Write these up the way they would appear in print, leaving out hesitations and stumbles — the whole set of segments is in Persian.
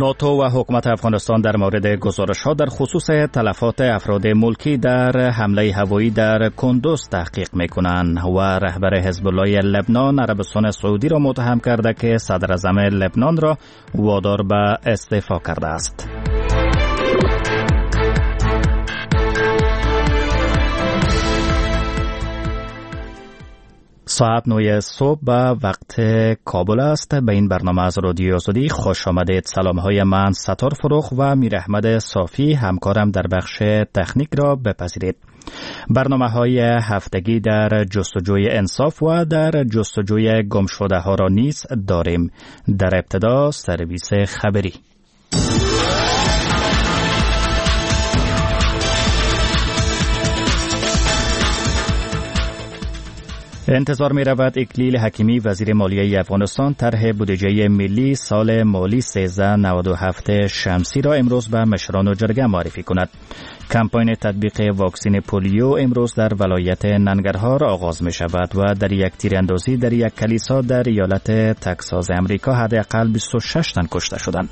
ناتو و حکومت افغانستان در مورد گزارش‌ها در خصوص تلفات افراد ملکی در حمله هوایی در کندوز تحقیق می‌کنند و رهبر حزب الله لبنان عربستان سعودی را متهم کرده که صدر اعظم لبنان را وادار به استعفا کرده است. ساعت 9 صبح به وقت کابل است. به این برنامه از رادیو آزادی خوش آمدید. سلام‌های من ستار فروخ و میر احمد صافی همکارم در بخش تکنیک را بپذیرید. برنامه‌های هفتگی در جستجوی انصاف و در جستجوی گمشده ها را نیز داریم. در ابتدا سرویس خبری. انتظار می رود اکلیل حکیمی وزیر مالیه افغانستان طرح بودجه ملی سال مالی 1397 شمسی را امروز به مشران جرگه معرفی کند. کمپاین تطبیق واکسن پولیو امروز در ولایت ننگرهار آغاز می شود و در یک تیراندازی در یک کلیسا در ایالت تگزاس امریکا حداقل 26 تن کشته شدند.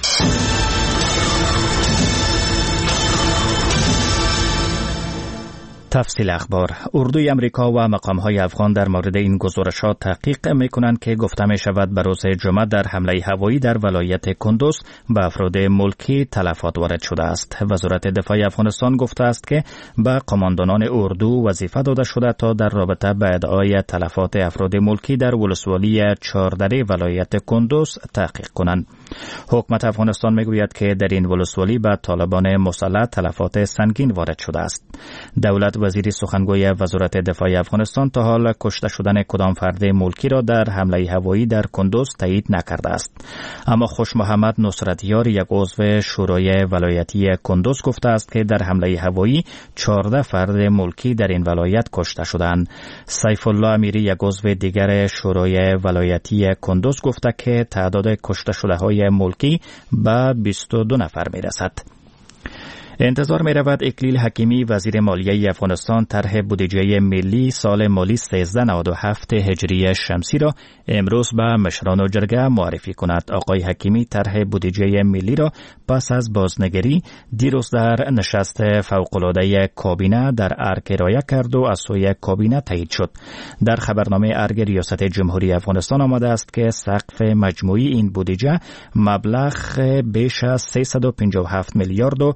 تفصیل اخبار. اردوی امریکا و مقام‌های افغان در مورد این گزارشات تحقیق می‌کنند که گفته می‌شود به روز جمعه در حمله هوایی در ولایت کندوز به افراد ملکی تلفات وارد شده است. وزارت دفاع افغانستان گفته است که به قماندانان اردو وظیفه داده شده تا در رابطه با ادعای تلفات افراد ملکی در ولسوالی چهاردره ولایت کندوز تحقیق کنند. حکومت افغانستان می‌گوید که در این ولسوالی به طالبان مسلح تلفات سنگین وارد شده است. دولت وزیر سخنگوی وزارت دفاع افغانستان تا حال کشته شدن کدام فرد ملکی را در حمله هوایی در کندوز تایید نکرده است. اما خوش محمد نصرتیار، یک عضو شورای ولایتی کندوز، گفته است که در حمله هوایی 14 فرد ملکی در این ولایت کشته شدند. سیف الله امیری، یک عضو دیگر شورای ولایتی کندوز، گفته که تعداد کشته شده های ملکی به 22 نفر می رسد. انتظار می رود اکلیل حکیمی وزیر مالیه افغانستان طرح بودجه ملی سال مالی 1397 هجری شمسی را امروز به مشران جرگه معرفی کند. آقای حکیمی طرح بودجه ملی را پس از بازنگری دیروز در نشست فوق‌العاده کابینه در ارگ ارائه کرد و از سوی کابینه تایید شد. در خبرنامه ارگ ریاست جمهوری افغانستان آمده است که سقف مجموعی این بودجه مبلغ بیش از 357 میلیارد و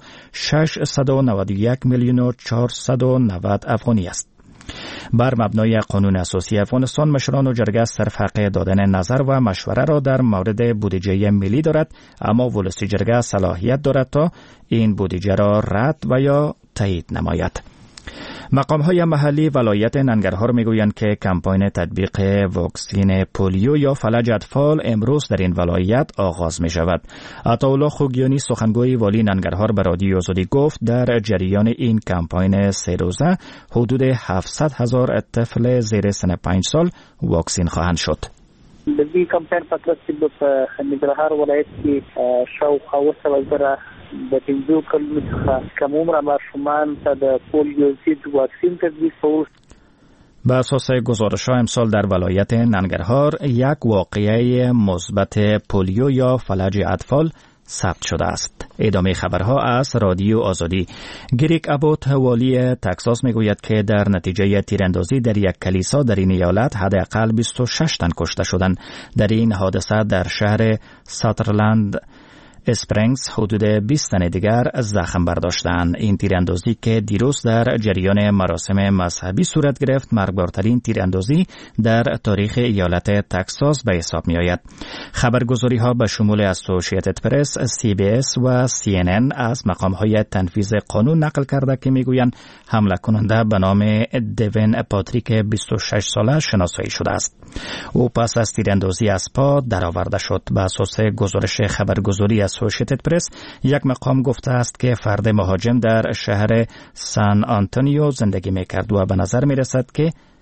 691 میلیون و 490 افغانی است. بر مبنای قانون اساسی افغانستان مشران و جرگه صرف حق دادن نظر و مشوره را در مورد بودجه ملی دارد، اما ولسی جرگه صلاحیت دارد تا این بودجه را رد و یا تایید نماید. مقام‌های محلی ولایت ننگرهار میگویند که کمپاین تطبیق واکسن پولیو یا فلج اطفال امروز در این ولایت آغاز می شود. عطاالله خوگیانی، سخنگوی والی ننگرهار، به رادیو آزادی گفت در جریان این کمپاین 3 روزه حدود 700,000 طفل زیر سن 5 سال واکسن خواهند شد. د دې کمپاین په ترڅ په ننګرهار ولایت کې شاوخوا 100,000 د 15 کلونو څخه کم عمره ماشومان ته د پولیو ضد واکسین تطبیق شوی. به اساس گزارش‌ها امسال در ولایت ننگرهار یک واقعه مثبت پولیو یا فلج اطفال ثبت شده است. ادامه خبرها از رادیو آزادی. گریک ابوت، والی تگزاس، میگوید که در نتیجه تیراندازی در یک کلیسا در این ایالت حداقل 26 تن کشته شدند. در این حادثه در شهر ساترلند اسپرینگز حدود 20 تن دیگر زخم برداشتند. این تیراندازی که دیروز در جریان مراسم مذهبی صورت گرفت مرگبارترین تیراندازی در تاریخ ایالت تگزاس به حساب می آید. خبرگزاری ها به شمول اسوسییتد پرس، CBS و CNN از مقام های تنفیذ قانون نقل کرده که می گویند حمله کننده به نام دیوین پاتریک 26 ساله شناسایی شده است. او پس از تیراندازی از پا درآورده شد. به اساس گزارش خبرگزاری اسوسییتد پرس، یک مقام گفته است که فرد مهاجم در شهر سان آنتونیو زندگی می‌کرد و به نظر می‌رسد که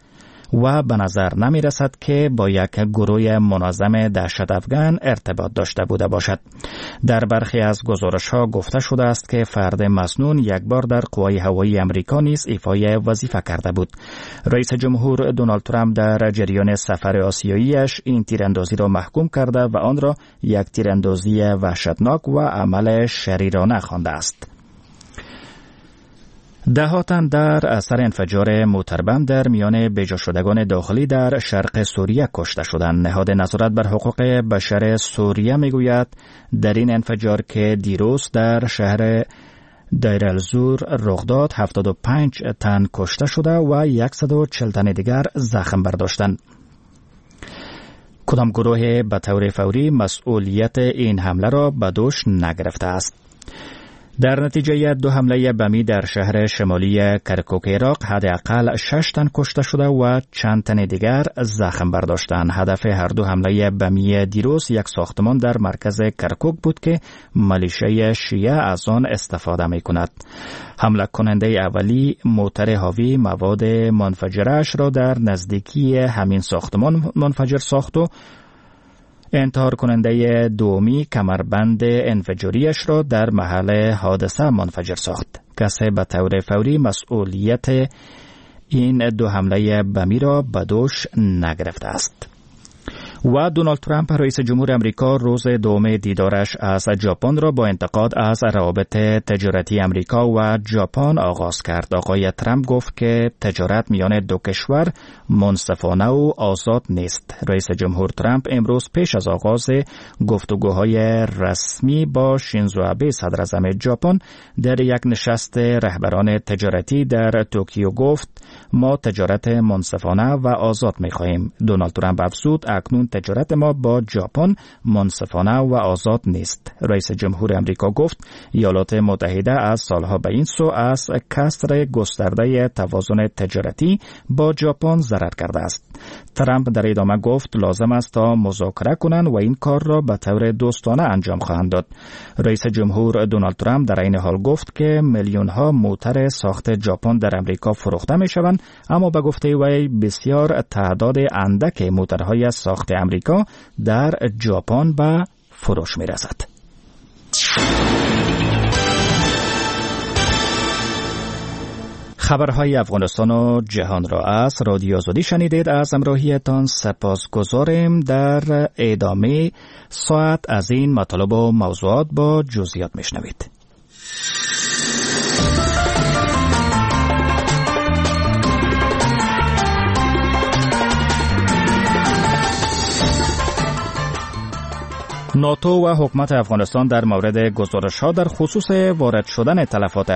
و به نظر نمی رسد که با یک گروه منظم دهشت افغان ارتباط داشته بوده باشد. در برخی از گزارش‌ها گفته شده است که فرد مسنون یک بار در قوای هوایی امریکا نیز ایفای وظیفه کرده بود. رئیس جمهور دونالد ترامپ در جریان سفر آسیاییش این تیراندازی را محکوم کرده و آن را یک تیراندازی وحشتناک و عمل شریرانه خوانده است. ده‌ها تن در اثر انفجار موتربم در میان بجا شدگان داخلی در شرق سوریه کشته شدند. نهاد نظارت بر حقوق بشر سوریه میگوید در این انفجار که دیروز در شهر دیر الزور رخ داد 75 تن کشته شده و 140 تن دیگر زخم برداشتند. کدام گروه به طور فوری مسئولیت این حمله را به دوش نگرفته است. در نتیجه 2 حمله بمی در شهر شمالی کرکوک عراق حداقل 6 تن کشته شده و چند تن دیگر زخم برداشتند. هدف هر 2 حمله بمی دیروز یک ساختمان در مرکز کرکوک بود که ملیشه شیعه از آن استفاده می کند. حمله کننده اولی موتر حاوی مواد منفجره‌اش را در نزدیکی همین ساختمان منفجر ساخت و انتحار کننده دومی کمربند انفجاریش را در محل حادثه منفجر ساخت. کسی به طور فوری مسئولیت این 2 حمله بمی را به دوش نگرفته است. و دونالد ترامپ رئیس جمهور امریکا روز دوم دیدارش از ژاپن را با انتقاد از روابط تجارتی امریکا و ژاپن آغاز کرد. آقای ترامپ گفت که تجارت میان 2 کشور منصفانه و آزاد نیست. رئیس جمهور ترامپ امروز پیش از آغاز گفتگوهای رسمی با شینزو آبه صدر اعظم ژاپن در یک نشست رهبران تجارتی در توکیو گفت ما تجارت منصفانه و آزاد می‌خواهیم. دونالد ترامپ افزود اکنون تجارت ما با ژاپن منصفانه و آزاد نیست. رئیس جمهور امریکا گفت ایالات متحده از سالها به این سو از کسر گسترده توازن تجارتی با ژاپن ضرر کرده است. ترامپ در ادامه گفت لازم است تا مذاکره کنند و این کار را به طور دوستانه انجام خواهند داد. رئیس جمهور دونالد ترامپ در این حال گفت که میلیون ها موتر ساخت ژاپن در امریکا فروخته می شوند، اما به گفته وی بسیار تعداد اندک موترهای ساخت امریکا در ژاپن به فروش می رسد. خبرهای افغانستان و جهان را از رادیو آزادی شنیدید. از همراهیتان سپاسگزاریم. در ادامه ساعت از این مطالب و موضوعات با جزئیات میشنوید. ناتو و حکومت افغانستان در مورد گزارش‌ها در خصوص وارد شدن تلفات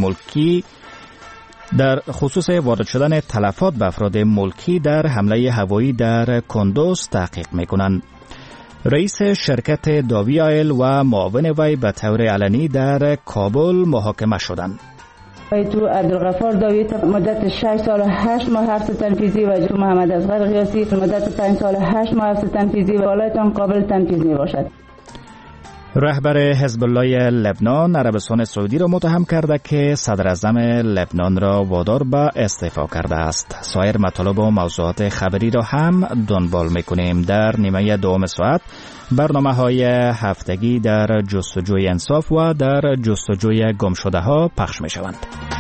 به افراد ملکی در حمله هوایی در کندوز تحقیق می‌کنند. رئیس شرکت داوی آیل و معاون وی به طور علنی در کابل محاکمه شدند. تو عبدالغفار داوی مدت 6 سال و 8 ماه حبس تنفیذی و تو محمد اصغر قیاسی مدت 5 سال و 8 ماه حبس تنفیذی و بالایتان قابل تنفیذ می باشد. رهبر حزب الله لبنان عربستان سعودی را متهم کرده که صدر اعظم لبنان را وادار به استعفا کرده است. سایر مطالب و موضوعات خبری را هم دنبال میکنیم. در نیمه دوم ساعت برنامه‌های هفتگی در جستجوی انصاف و در جستجوی گمشده ها پخش میشوند.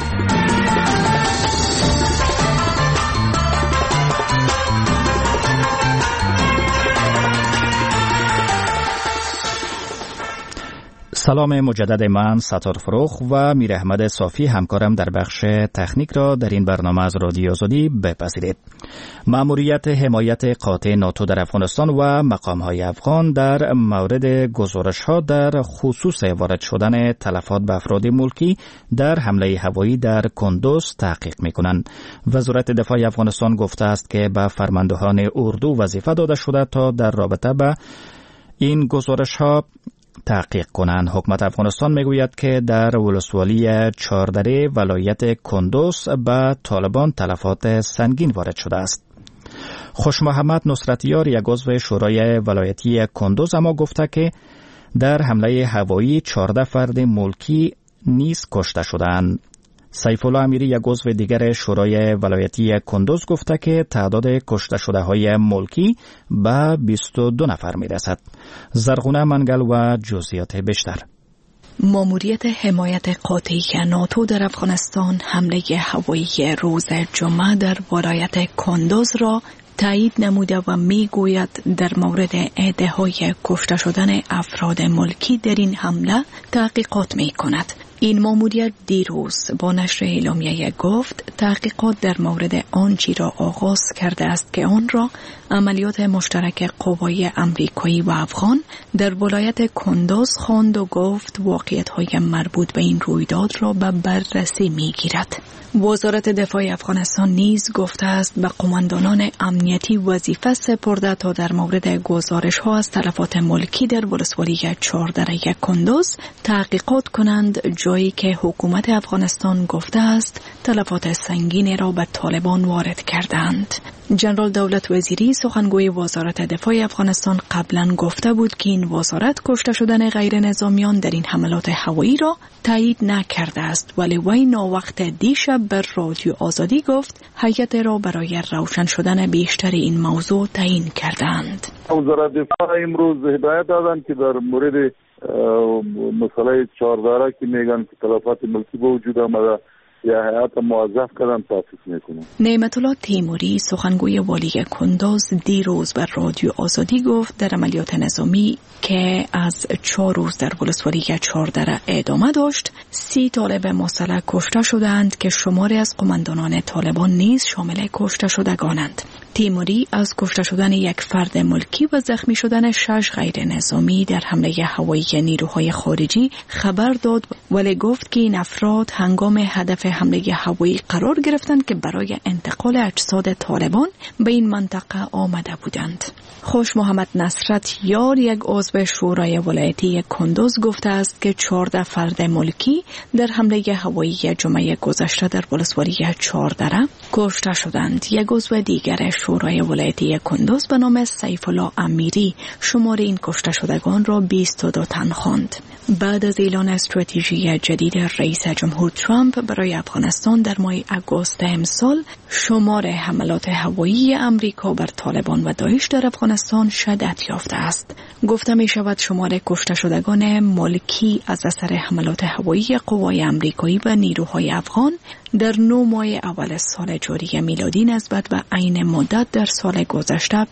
سلام مجدد، من ستار فروخ و میر احمد صافی همکارم در بخش تکنیک را در این برنامه از رادیو آزادی بپذیرید. مأموریت حمایت قاطع ناتو در افغانستان و مقام‌های افغان در مورد گزارش‌ها در خصوص وارد شدن تلفات به افراد ملکی در حمله هوایی در کندوز تحقیق می‌کنند. وزارت دفاع افغانستان گفته است که به فرماندهان اردو وظیفه داده شده تا در رابطه با این گزارش‌ها تحقیق کنند. حکومت افغانستان میگوید که در ولسوالی چهاردره ولایت کندوز به طالبان تلفات سنگین وارد شده است. خوش محمد نصرتیار، یک عضو شورای ولایتی کندوز، اما گفته که در حمله هوایی 14 فرد ملکی نیز کشته شدند. سیف الله امیری یک عضو دیگر شورای ولایتی کندوز گفته که تعداد کشته شده های ملکی به 22 نفر می رسد. زرغونه منگل و جزئیات بیشتر. ماموریت حمایت قاطعی ناتو در افغانستان حمله هوایی روز جمعه در ولایت کندوز را تایید نموده و می گوید در مورد عده‌های کشته شدن افراد ملکی در این حمله تحقیقات می کند. این ماموریت دیروز با نشر اعلامیه گفت تحقیقات در مورد آنچه را آغاز کرده است که آن را عملیات مشترک قوای امریکایی و افغان در ولایت کندوز خواند و گفت واقعیت‌های مربوط به این رویداد را به بررسی می‌گیرد. وزارت دفاع افغانستان نیز گفته است به قماندانان امنیتی وظیفه سپرده تا در مورد گزارش‌ها از تلفات ملکی در ولسوالی 4 دره کندوز تحقیقات کنند، جایی که حکومت افغانستان گفته است تلفات سنگین را به طالبان وارد کردند. جنرال دولت وزیری سخنگوی وزارت دفاع افغانستان قبلا گفته بود که این وزارت کشته شدن غیر نظامیان در این حملات هوایی را تایید نکرده است، ولی وی ناوقت دیشب بر رادیو آزادی گفت هیئت را برای روشن شدن بیشتر این موضوع تعیین کردند. وزارت دفاع امروز هدایت دادند که در مورد مسئله 4 دره که میگن که تلفات ملکی به وجود آمده یا هیئت موظف کردن تاسیس میکنن. نعمت الله تیموری سخنگوی والی کندوز دیروز بر رادیو آزادی گفت در عملیات نظامی که از 4 روز در ولسوالی 4 دره ادامه داشت 30 طالب مسلح کشته شدند که شماری از قماندانان طالبان نیز شامل کشته شدگانند. تیموری از کشته شدن یک فرد ملکی و زخمی شدن 6 غیر نظامی در حمله هوایی نیروهای خارجی خبر داد، ولی گفت که این افراد هنگام هدف حمله هوایی قرار گرفتند که برای انتقال اجساد طالبان به این منطقه آمده بودند. خوش محمد نصرت یار یک عضو شورای ولایتی کندوز گفته است که 14 فرد ملکی در حمله هوایی جمعه گذشته در ولسوالی 4 دره کشته شدند. یک عضو دیگر شورای ولایتی کندوز به نام سیف الله امیری شمار این کشته شدگان را 22 تن خواند. بعد از اعلان استراتژی جدید رئیس جمهور ترامپ برای افغانستان در ماه اگوست امسال، شمار حملات هوایی امریکا بر طالبان و داعش در افغانستان شدت یافته است. گفته می شود شمار کشته شدگان ملکی از اثر حملات هوایی قوای امریکایی و نیروهای افغان در 9 ماه اول سال جاری میلادی نسبت به عین مدت در سال گذشته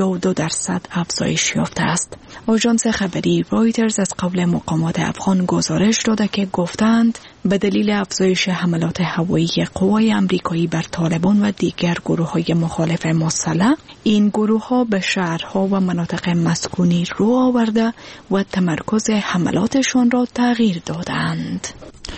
52% افزایش یافته است. آژانس خبری رایترز از قول مقامات افغان گزارش داده که گفتند به دلیل افزایش حملات هوایی قوای امریکایی بر طالبان و دیگر گروه‌های مخالف مسلح، این گروه‌ها به شهرها و مناطق مسکونی رو آورده و تمرکز حملاتشان را تغییر دادند.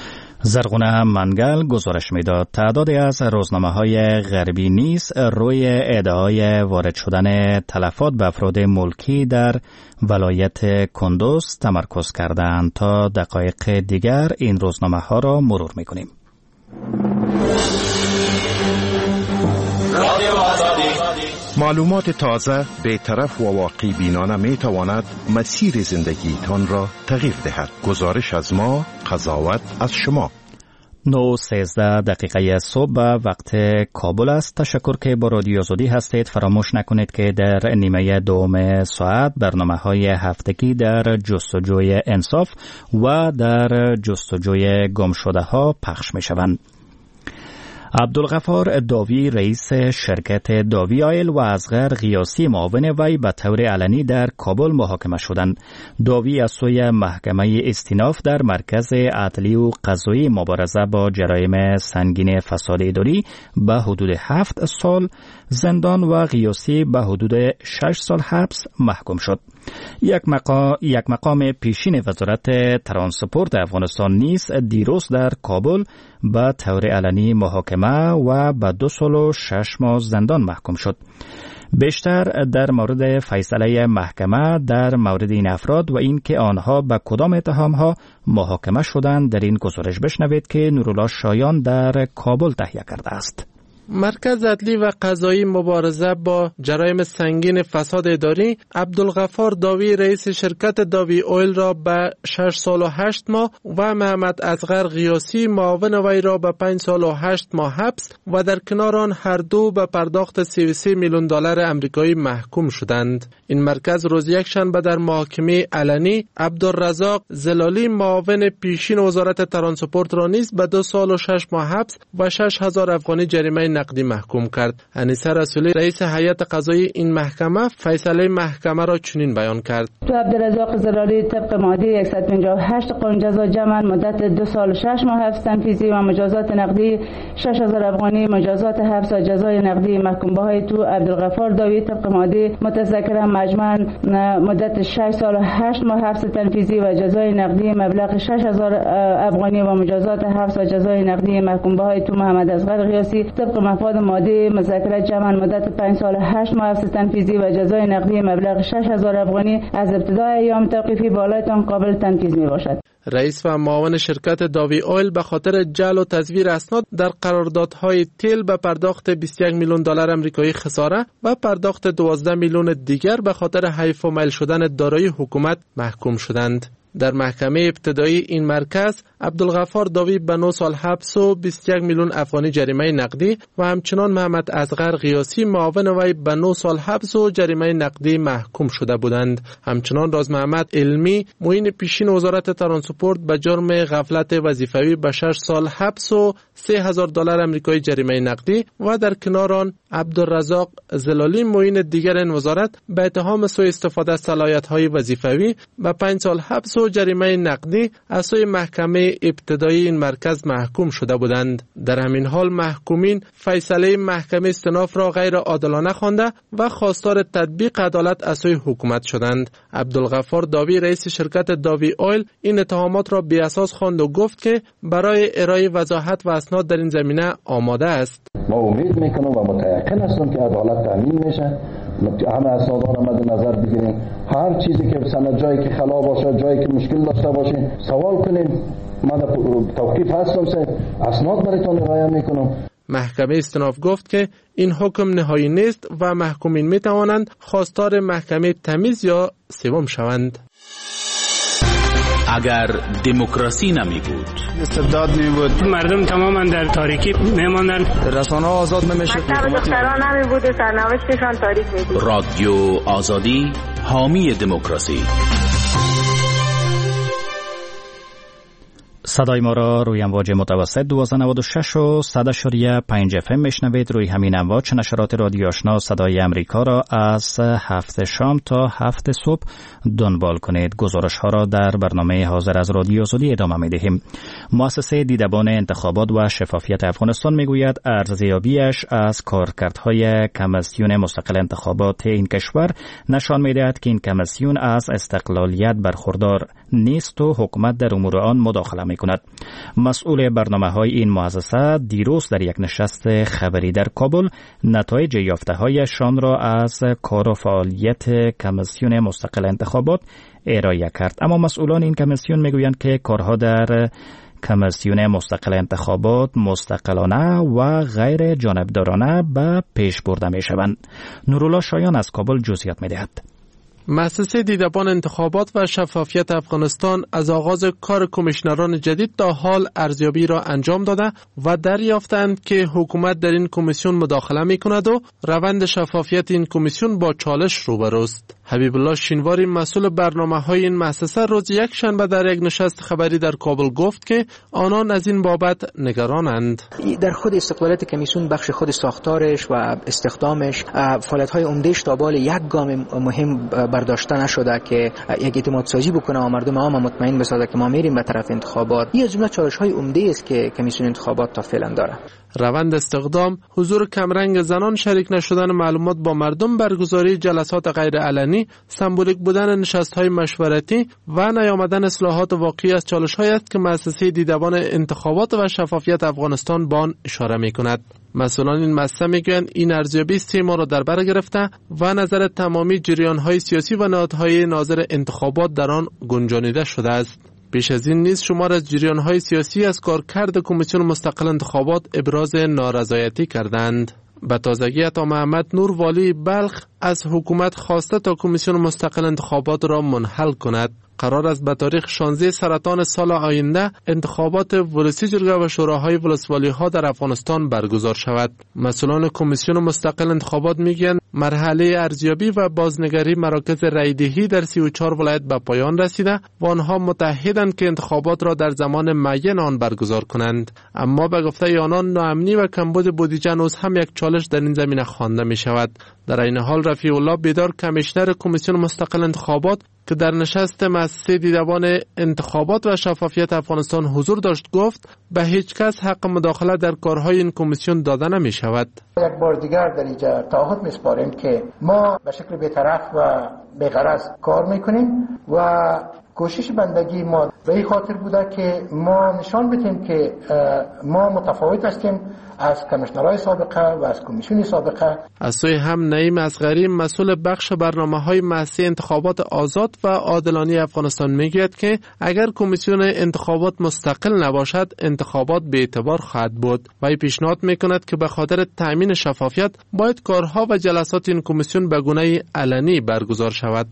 زرغونه منگل گزارش میداد تعدادی از روزنامه‌های غربی نیز روی ادعای وارد شدن تلفات به افراد ملکی در ولایت کندوز تمرکز کردند. تا دقایق دیگر این روزنامه‌ها را مرور می‌کنیم. معلومات تازه، بی‌طرف و واقعی بینانه می تواند مسیر زندگیتان را تغییر دهد. گزارش از ما، قضاوت از شما. 9:13 صبح وقت کابل است. تشکر که با رادیو آزادی هستید. فراموش نکنید که در نیمه دوم ساعت برنامه‌های هفتگی در جستجوی انصاف و در جستجوی گمشده‌ها پخش می‌شوند. عبدالغفار داوی رئیس شرکت داوی آیل و اصغر غیاسی معاون وی به طور علنی در کابل محاکمه شدند. داوی از سوی محکمه استیناف در مرکز عدلی و قضایی مبارزه با جرایم سنگین فساد اداری به حدود 7 سال زندان و غیاسی به حدود 6 سال حبس محکوم شد. یک مقام پیشین وزارت ترانسپورت افغانستان نیز دیروز در کابل به طور علنی محاکمه و به 2 سال و 6 ماه زندان محکوم شد. بیشتر در مورد فیصله محکمه در مورد این افراد و اینکه آنها به کدام اتهامها محاکمه شدند در این گزارش بشنوید که نورالله شایان در کابل تهیه کرده است. مرکز عدلی و قضایی مبارزه با جرایم سنگین فساد اداری عبدالغفار داوی رئیس شرکت داوی اویل را به 6 سال و 8 ماه و محمد اصغر غیاسی معاون وی را به 5 سال و 8 ماه حبس و در کنار آن هر دو به پرداخت 33 میلیون دلار آمریکایی محکوم شدند. این مرکز روز یکشنبه در محاکمه علنی عبدالرزاق زلالی معاون پیشین وزارت ترانسپورت را نیز به 2 سال و 6 ماه حبس و 6,000 افغانی جریمه نقدی محکوم کرد. انیسه رسولی رئیس هیئت قضایی این محکمه فیصله محکمه را چنین بیان کرد: عبدالرزاق زلالی طبق ماده 158 قانون جزا جمع مدت 2 سال و 6 ماه حبس تنفیذی و مجازات نقدی 6,000 افغانی، مجازات حبس و جزای نقدی محکوم به تو عبدالغفار داوی طبق ماده متذکره مجموعاً مدت 6 سال و 8 ماه حبس تنفیذی و جزای نقدی مبلغ 6,000 افغانی و مجازات حبس و جزای نقدی محکوم به تو محمد اصغر غیاسی طبق مفاد ماده مذکره جمع مدت 5 سال و 8 ماه حبس تنفیذی و جزای نقدی مبلغ 6,000 افغانی از ابتدای ایام توقیفی بالایتان قابل تنفیذ می باشد. رئیس و معاون شرکت داوی اویل به خاطر جعل و تزویر اسناد در قراردادهای تیل به پرداخت 21 میلیون دلار آمریکایی خساره و پرداخت 12 میلیون دیگر به خاطر حیف و میل شدن دارایی حکومت محکوم شدند. در محکمه ابتدایی این مرکز عبدالغفار داوی به 9 سال حبس و 21 میلیون افغانی جریمه نقدی و همچنان محمد اصغر غیاسی معاون وی به 9 سال حبس و جریمه نقدی محکوم شده بودند. همچنان راز محمد علمی معین پیشین وزارت ترانسپورت به جرم غفلت وظیفوی به 6 سال حبس و 3,000 دلار آمریکایی جریمه نقدی و در کنار آن عبدالرزاق زلالی معین دیگر این وزارت به اتهام سوء استفاده از صلاحیت‌های وظیفوی به 5 سال حبس و جریمه نقدی از سوی محکمه ابتدایی این مرکز محکوم شده بودند. در همین حال محکومین فیصله محکمه استئناف را غیر عادلانه خوانده و خواستار تطبیق عدالت از سوی حکومت شدند. عبدالغفار داوی رئیس شرکت داوی اویل این اتهامات را بی اساس خواند و گفت که برای ارائه وضاحت و اسناد در این زمینه آماده است. ما امید میکنم و متأکد هستم که عدالت تامین میشه. همه اسنادها را مد نظر بگیریم، هر چیزی که سند جایی که خلا باشه، جایی که مشکل داشته باشین سوال کنین. من توقیف هستم، اسناد برایتان ارائه میکنم. محکمه استئناف گفت که این حکم نهایی نیست و محکومین میتوانند خواستار محکمه تمیز یا سوم شوند. اگر دموکراسی نمی بود، استبداد می بود، مردم تماما در تاریکی میماندن، رسانه آزاد نمیشد، دختران نمی بود، سرنوشتشان تاریک می بود. رادیو آزادی حامی دموکراسی. صدای ما را روی امواج متوسط 1296 و 100.5 FM میشنوید. روی همین امواج نشرات رادیو آشنا صدای امریکا را از 7 شام تا 7 صبح دنبال کنید. گزارش ها را در برنامه حاضر از رادیو آزادی ادامه می‌دهیم. مؤسسه دیدبان انتخابات و شفافیت افغانستان میگوید ارزیابیش از کارکردهای کمیسیون مستقل انتخابات این کشور نشان می‌دهد که این کمیسیون از استقلالیت برخوردار نیست و حکومت در امور آن مداخله می‌کند. مسئول برنامه‌های این مؤسسه دیروز در یک نشست خبری در کابل نتایج یافته‌هایشان را از کار و فعالیت کمیسیون مستقل انتخابات ارائه کرد. اما مسئولان این کمیسیون میگویند که کارها در کمیسیون مستقل انتخابات مستقلانه و غیر جانبدارانه به پیش برده می‌شوند. نورالله شایان از کابل جزئیات می‌دهد. مؤسسه دیدبان انتخابات و شفافیت افغانستان از آغاز کار کمیشنران جدید تا حال ارزیابی را انجام داده و دریافتند که حکومت در این کمیسیون مداخله می‌کند و روند شفافیت این کمیسیون با چالش روبروست. حبیب الله شینواری مسئول برنامه‌های این مؤسسه روز یکشنبه در یک نشست خبری در کابل گفت که آنان از این بابت نگرانند. در خود استقلالیت کمیسیون بخش خود ساختارش و استخدامش فعالیت‌های عمده‌اش تا بال یک گام مهم برداشته نشده که یک اعتماد سازی بکنه و مردم عام مطمئن بسازه که ما میریم به طرف انتخابات. این از جمله چالش‌های عمده است که کمیسیون انتخابات تا فعلا داره. روند استخدام، حضور کمرنگ زنان، شریک نشدن معلومات با مردم، برگزاری جلسات غیر علنی، سمبولیک بودن نشست‌های مشورتی و نیامدن اصلاحات واقعی از چالش‌هایی است که مؤسسه دیدبان انتخابات و شفافیت افغانستان به آن اشاره می‌کند. مسئولان این مؤسسه میگویند این ارزیابی 3 ماه را در بر گرفته و نظر تمامی جریان‌های سیاسی و نهادهای ناظر انتخابات در آن گنجانیده شده است. پیش از این نیز شمار از جریان‌های سیاسی از کارکرد کمیسیون مستقل انتخابات ابراز نارضایتی کردند. به تازگی عطا محمد نور والی بلخ از حکومت خواسته تا کمیسیون مستقل انتخابات را منحل کند. قرار است به تاریخ 16 سرطان سال آینده انتخابات ولسی جرگه و شوراهای ولسوالی ها در افغانستان برگزار شود. مسئولان کمیسیون مستقل انتخابات میگویند مرحله ارزیابی و بازنگری مراکز رایدهی در 34 ولایت به پایان رسیده و آنها متحدند که انتخابات را در زمان معین آن برگزار کنند. اما به گفته آنان ناامنی و کمبود بودجه نیز هم یک چالش در این زمینه خوانده می شود. در این حال رفیع الله بیدار کمیشنر کمیسیون مستقل انتخابات که در نشست مؤسسه دیدبان انتخابات و شفافیت افغانستان حضور داشت گفت به هیچ کس حق مداخله در کارهای این کمیسیون داده نمی شود. یک بار دیگر در اینجا تعهد می‌سپاریم که ما به شکل بی‌طرف و بی‌غرض کار میکنیم و کوشش بندگی ما به این خاطر بوده که ما نشان بدیم که ما متفاوت هستیم از کمیشنرهای سابقه و از کمیسیون سابقه. از سوی هم نعیم اصغری مسئول بخش برنامه‌های مؤسسه انتخابات آزاد و عادلانه افغانستان میگوید که اگر کمیسیون انتخابات مستقل نباشد انتخابات به اعتبار خواهد بود و پیشنهاد میکند که به خاطر تأمین شفافیت باید کارها و جلسات این کمیسیون به گونه علنی برگزار شود.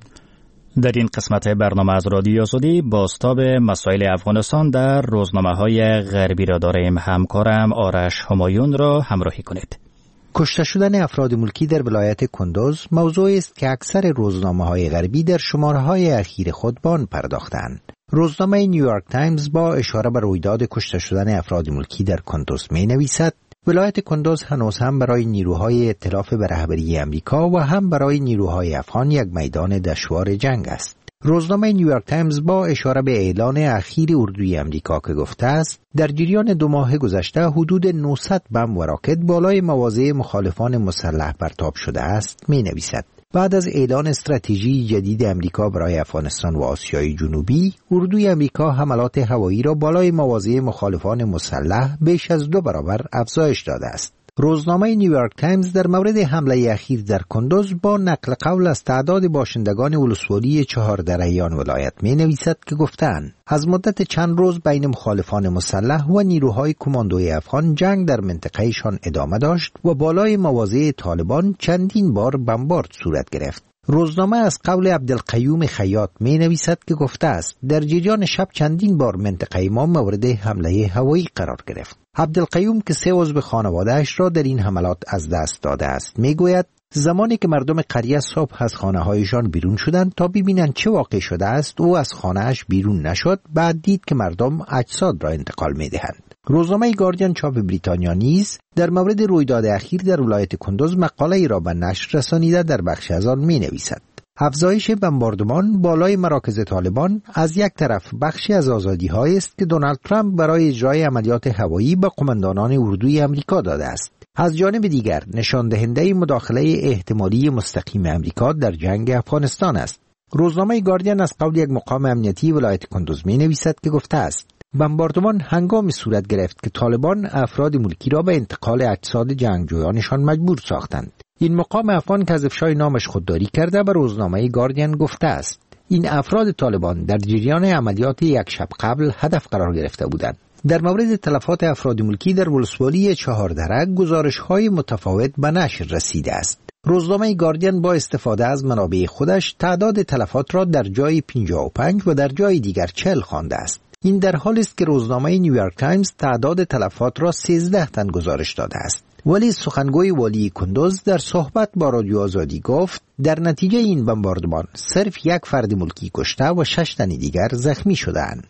در این قسمت برنامه از رادیو آزادی بازتاب مسائل افغانستان در روزنامه‌های غربی را داریم. همکارم آرش همایون را همراهی کنید. کشته شدن افراد ملکی در ولایت کندوز موضوعی است که اکثر روزنامه‌های غربی در شماره‌های اخیر خود به آن پرداختند. روزنامه نیویورک تایمز با اشاره به رویداد کشته شدن افراد ملکی در کندوز می‌نویسد ولایت کندوز هنوز هم برای نیروهای ائتلاف به رهبری امریکا و هم برای نیروهای افغان یک میدان دشوار جنگ است. روزنامه نیویورک تایمز با اشاره به اعلان اخیر اردوی امریکا که گفته است در جریان 2 ماه گذشته حدود 900 بم و راکت بالای مواضع مخالفان مسلح پرتاب شده است می‌نویسد. بعد از اعلان استراتژی جدید امریکا برای افغانستان و آسیای جنوبی، اردوی امریکا حملات هوایی را بالای مواضع مخالفان مسلح بیش از 2 برابر افزایش داده است. روزنامه نیویورک تایمز در مورد حمله اخیر در کندوز با نقل قول از تعداد باشندگان ولسوالی 4 درهیان ولایت می نویسد که گفتند از مدت چند روز بین مخالفان مسلح و نیروهای کماندوی افغان جنگ در منطقهشان ادامه داشت و بالای مواضع طالبان چندین بار بمبارد صورت گرفت. روزنامه از قول عبدالقیوم خیاط می نویسد که گفته است در جریان شب چندین بار منطقه ما مورد حمله هوایی قرار گرفت. عبدالقیوم که 3 عضو خانواده‌اش را در این حملات از دست داده است میگوید زمانی که مردم قریه صبح از خانه‌هایشان بیرون شدند تا ببینند چه واقع شده است او از خانه‌اش بیرون نشد، بعد دید که مردم اجساد را انتقال می‌دهند. روزنامه گاردین چاپ بریتانیا نیز در مورد رویداد اخیر در ولایت کندوز مقاله‌ای را به نشر رسانیده در بخش از آن می‌نویسد افزایش بمباردمان بالای مراکز طالبان از یک طرف بخشی از آزادی‌هایی است که دونالد ترامپ برای اجرای عملیات هوایی به قماندانان اردوی امریکا داده است. از جانب دیگر نشان دهنده مداخله احتمالی مستقیم امریکا در جنگ افغانستان است. روزنامه گاردین از قول یک مقام امنیتی ولایت کندوز می‌نویسد که گفته است بمباردمان هنگامی صورت گرفت که طالبان افراد ملکی را به انتقال اجساد جنگجویانشان مجبور ساختند. این مقام افغان که از افشای نامش خودداری کرده به روزنامه گاردین گفته است این افراد طالبان در جریان عملیات یک شب قبل هدف قرار گرفته بودند. در مورد تلفات افراد ملکی در ولسوالی 4 دره گزارش‌های متفاوت به نشر رسیده است. روزنامه گاردین با استفاده از منابع خودش تعداد تلفات را در جای 55 و در جای دیگر 40 خوانده است. این در حالی است که روزنامه نیویورک تایمز تعداد تلفات را 13 تن گزارش داده است. ولی سخنگوی والی کندوز در صحبت با رادیو آزادی گفت در نتیجه این بمباردمان صرف 1 فرد ملکی کشته و 6 تن دیگر زخمی شدند.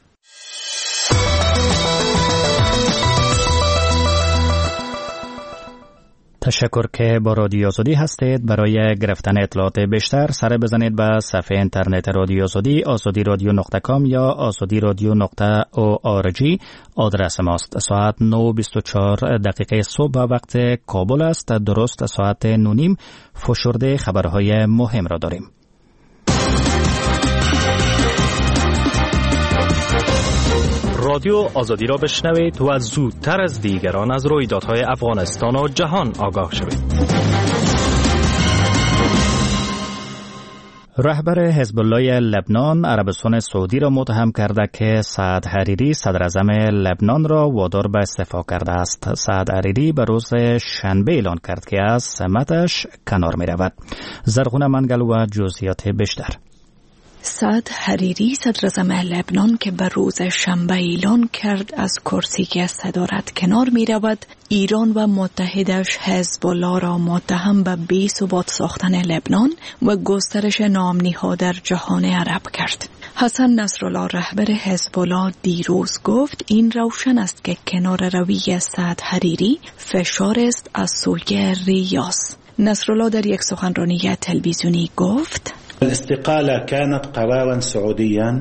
تشکر که با رادیو آزادی هستید. برای گرفتن اطلاعات بیشتر سر بزنید به صفحه اینترنت رادیو آزادی azadiradyo.com یا azadiradyo.org. آدرس ماست. ساعت 9:24 صبح و وقت کابل است. درست ساعت 9:30 فشرده خبرهای مهم را داریم. رادیو آزادی را بشنوید و زودتر از دیگران از رویدادهای افغانستان و جهان آگاه شوید. رهبر حزب الله لبنان عربستان سعودی را متهم کرده که سعد حریری صدر اعظم لبنان را وادار به استعفا کرده است. سعد حریری به روز شنبه اعلان کرد که از سمتش کنار می رود. زرغونه منگل و جزئیات بیشتر. سعد حریری صدر اعظم لبنان که به روز شنبه اعلان کرد از کرسی که صدارت کنار می رود، ایران و متحدش حزب الله را متهم به بی‌ثبات ساختن لبنان و گسترش ناامنی‌ها در جهان عرب کرد. حسن نصرالله رهبر حزب الله دیروز گفت این روشن است که کنار روی سعد حریری فشار است از سوی ریاض. نصرالله در یک سخنرانی تلویزیونی گفت الاستقالة كانت قرارا سعوديا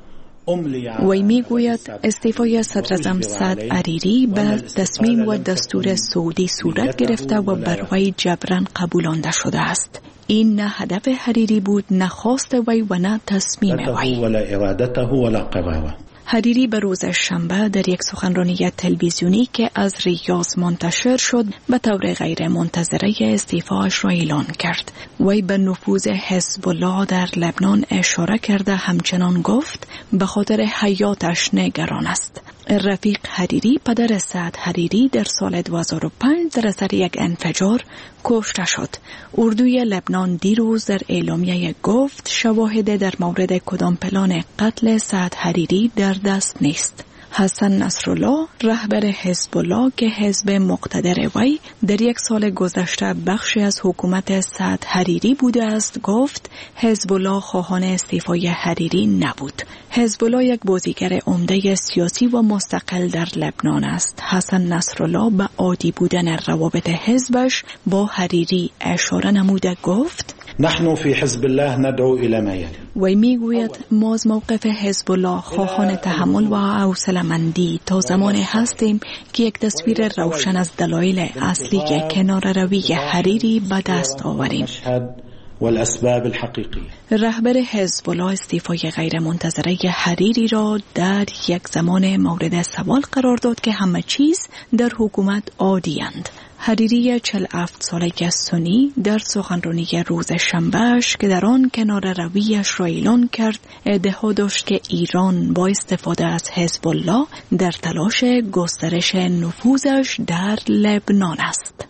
وی میگوید استعفای صدر اعظم سعد حریری به تصمیم و دستور سعودی صورت گرفته و بر وی جبراً قبولانده شده است. این نه هدف حریری بود، نه خواست وی و نه تصمیم وی. ولا ارادته ولا قراره. حریری به روز شنبه در یک سخنرانی تلویزیونی که از ریاض منتشر شد به طور غیر منتظره استعفاش را اعلان کرد. وی به نفوذ حزب الله در لبنان اشاره کرده، همچنان گفت به خاطر حیاتش نگران است. رفیق حریری پدر سعد حریری در سال 2005 در اثر یک انفجار کشته شد. اردوی لبنان دیروز در اعلامیه گفت شواهد در مورد کدام پلان قتل سعد حریری در دست نیست. حسن نصرالله رهبر حزب الله که حزب مقتدر وی در یک سال گذشته بخشی از حکومت سعد حریری بوده است گفت حزب الله خواهان استعفای حریری نبود. حزب الله یک بازیگر عمده سیاسی و مستقل در لبنان است. حسن نصرالله به عادی بودن روابط حزبش با حریری اشاره نموده گفت نحن في حزب الله ندعو الى ما يلي. وی میگوید ما از موقف حزب الله خواهان تحمل و حوصله‌مندی تا زمانی هستیم که یک تصویر روشن از دلایل اصلی که کنار روی حریری به دست آوریم. والاسباب الحقيقيه. رهبر حزب الله استعفای غیر منتظره حریری را در یک زمان مورد سوال قرار داد که همه چیز در حکومت عادی‌اند. حریری 47 ساله سنی در سخنرانی روز شنبهش که در آن کنار رویش را اعلان کرد ادعا داشت که ایران با استفاده از حزب الله در تلاش گسترش نفوذش در لبنان است.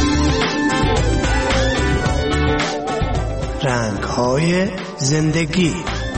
رنگ‌های زندگی.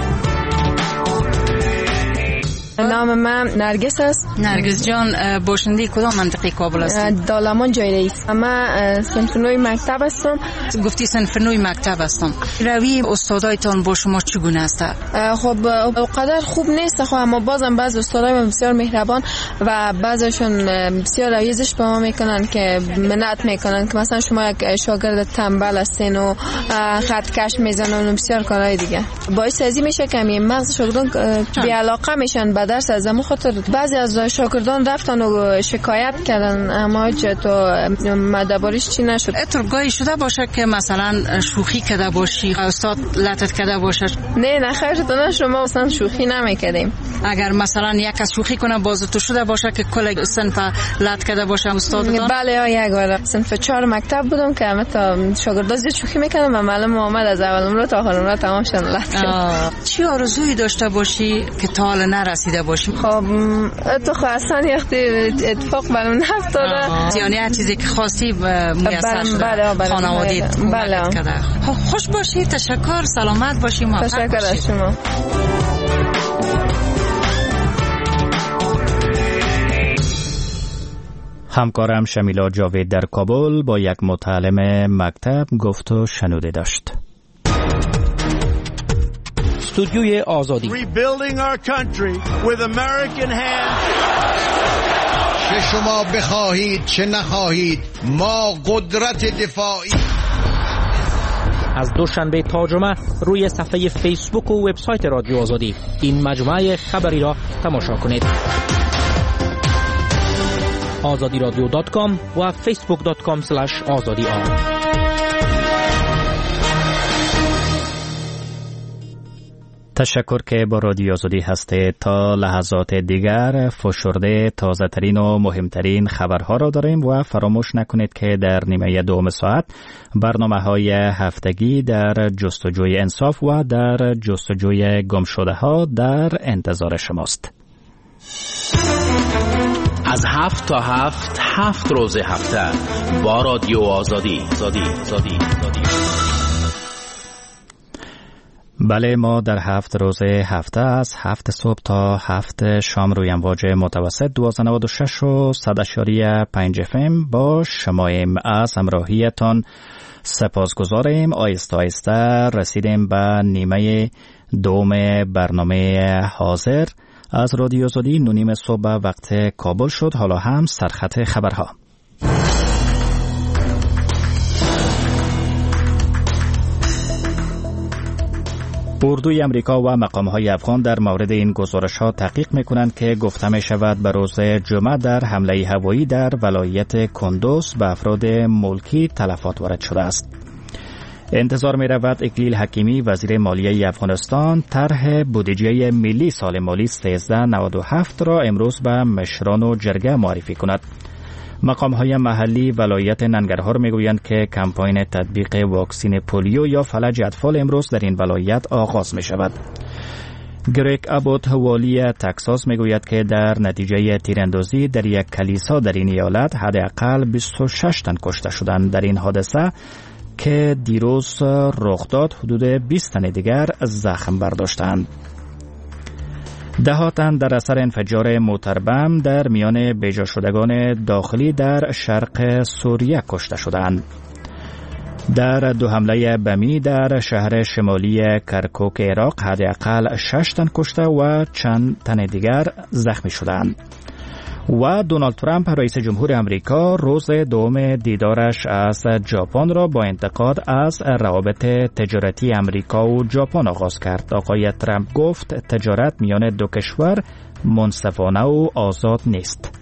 نام من نرگس است. نرگس جان باشنده کدام منطقه کابل هستی؟ دالمان جای رئیس. من صنف نوی مکتب هستم. گفتی صنف نوی مکتب هستم. روی استادایتان با شما چگونه است؟ خب اونقدر خوب نیست، خب اما بازم بعضی استادای بسیار مهربان و بعضیشون بسیار روی زشت به ما میکنن که منعت میکنن که مثلا شما یک شاگرد تنبل هستین و خط کش میزنن و بسیار کارهای دیگه. باعث ازی میشه که مغز شاگردان بی علاقه میشن به درس. از همون خاطر بعضی از شاگردان رفتن و شکایت کردن، اما تو مدباریش چی نشد. اتر گاهی شده باشه که مثلا شوخی کرده باشی، استاد لطت کرده باشه؟ نه خیرتونه، شما اصلا شوخی نمیکردیم. اگر مثلا یک از شوخی کنه باز تو شده باشه که کل صنف لط کرده باشه استادتون؟ بله یک بار صنف 4 مکتب بودم که همه تا شاگردا زیاد شوخی میکردن و معلم محمد از اول عمر تا آخر عمر تمام شدن لط کرد. چی آرزویی داشته باشی که تا حالا نرسیده باشی؟ خب تو خواستن یک اتفاق برام نفتاده، یعنی هر چیزی که خواستی میسر شده خانوادیت کمک کرده. خوش باشی، تشکر، سلامت باشی، موفق باشی. تشکر از شما. همکارم شمیلا جاوید در کابل با یک متعلم مکتب گفت و شنوده داشت. استودیوی آزادی. Rebuilding our country with American hands. چه شما بخواهید چه نخواهید ما قدرت دفاعی. از دوشنبه تا جمعه روی صفحه فیسبوک و وبسایت رادیو آزادی این مجموعه خبری را تماشا کنید. azadiradio.com و facebook.com/azadi. تشکر که با رادیو آزادی هستید. تا لحظات دیگر فشرده تازه ترین و مهمترین خبرها را داریم و فراموش نکنید که در نیمه دوم ساعت برنامه‌های هفتگی در جستجوی انصاف و در جستجوی گمشده ها در انتظار شماست. از 7 تا 7 روز هفته با رادیو آزادی. بله، ما در 7 روز هفته از 7 صبح تا 7 شام روی امواج متوسط 1296 و 100.5 FM با شماییم. از همراهیتان سپاسگزاریم. آیسته آیسته رسیدیم به نیمه دوم برنامه حاضر از رادیو آزادی. 9:30 صبح وقت کابل شد. حالا هم سرخط خبرها. اردوی امریکا و مقام‌های افغان در مورد این گزارش‌ها تحقیق می‌کنند که گفته می‌شود به روز جمعه در حمله هوایی در ولایت کندوز به افراد ملکی تلفات وارد شده است. انتظار می‌رود اکلیل حکیمی وزیر مالیه افغانستان طرح بودجه ملی سال مالی 1397 را امروز به مشران و جرگه معرفی کند. مقام‌های محلی ولایت ننگرهار میگویند که کمپاین تطبیق واکسین پولیو یا فلج اطفال امروز در این ولایت آغاز می شود. گریگ ابوت والی تکساس میگوید که در نتیجه تیراندازی در یک کلیسا در این ایالت حداقل 26 تن کشته شدند. در این حادثه که دیروز رخ داد حدود 20 تن دیگر زخم برداشتند. 10 تن در اثر انفجار موتر بم در میان بیجا شدگان داخلی در شرق سوریه کشته شدند. در 2 حمله بمی در شهر شمالی کرکوک عراق حداقل 6 تن کشته و چند تن دیگر زخمی شدند. و دونالد ترامپ رئیس جمهور امریکا روز دوم دیدارش از ژاپن را با انتقاد از روابط تجارتی امریکا و ژاپن آغاز کرد. آقای ترامپ گفت تجارت میان دو کشور منصفانه و آزاد نیست.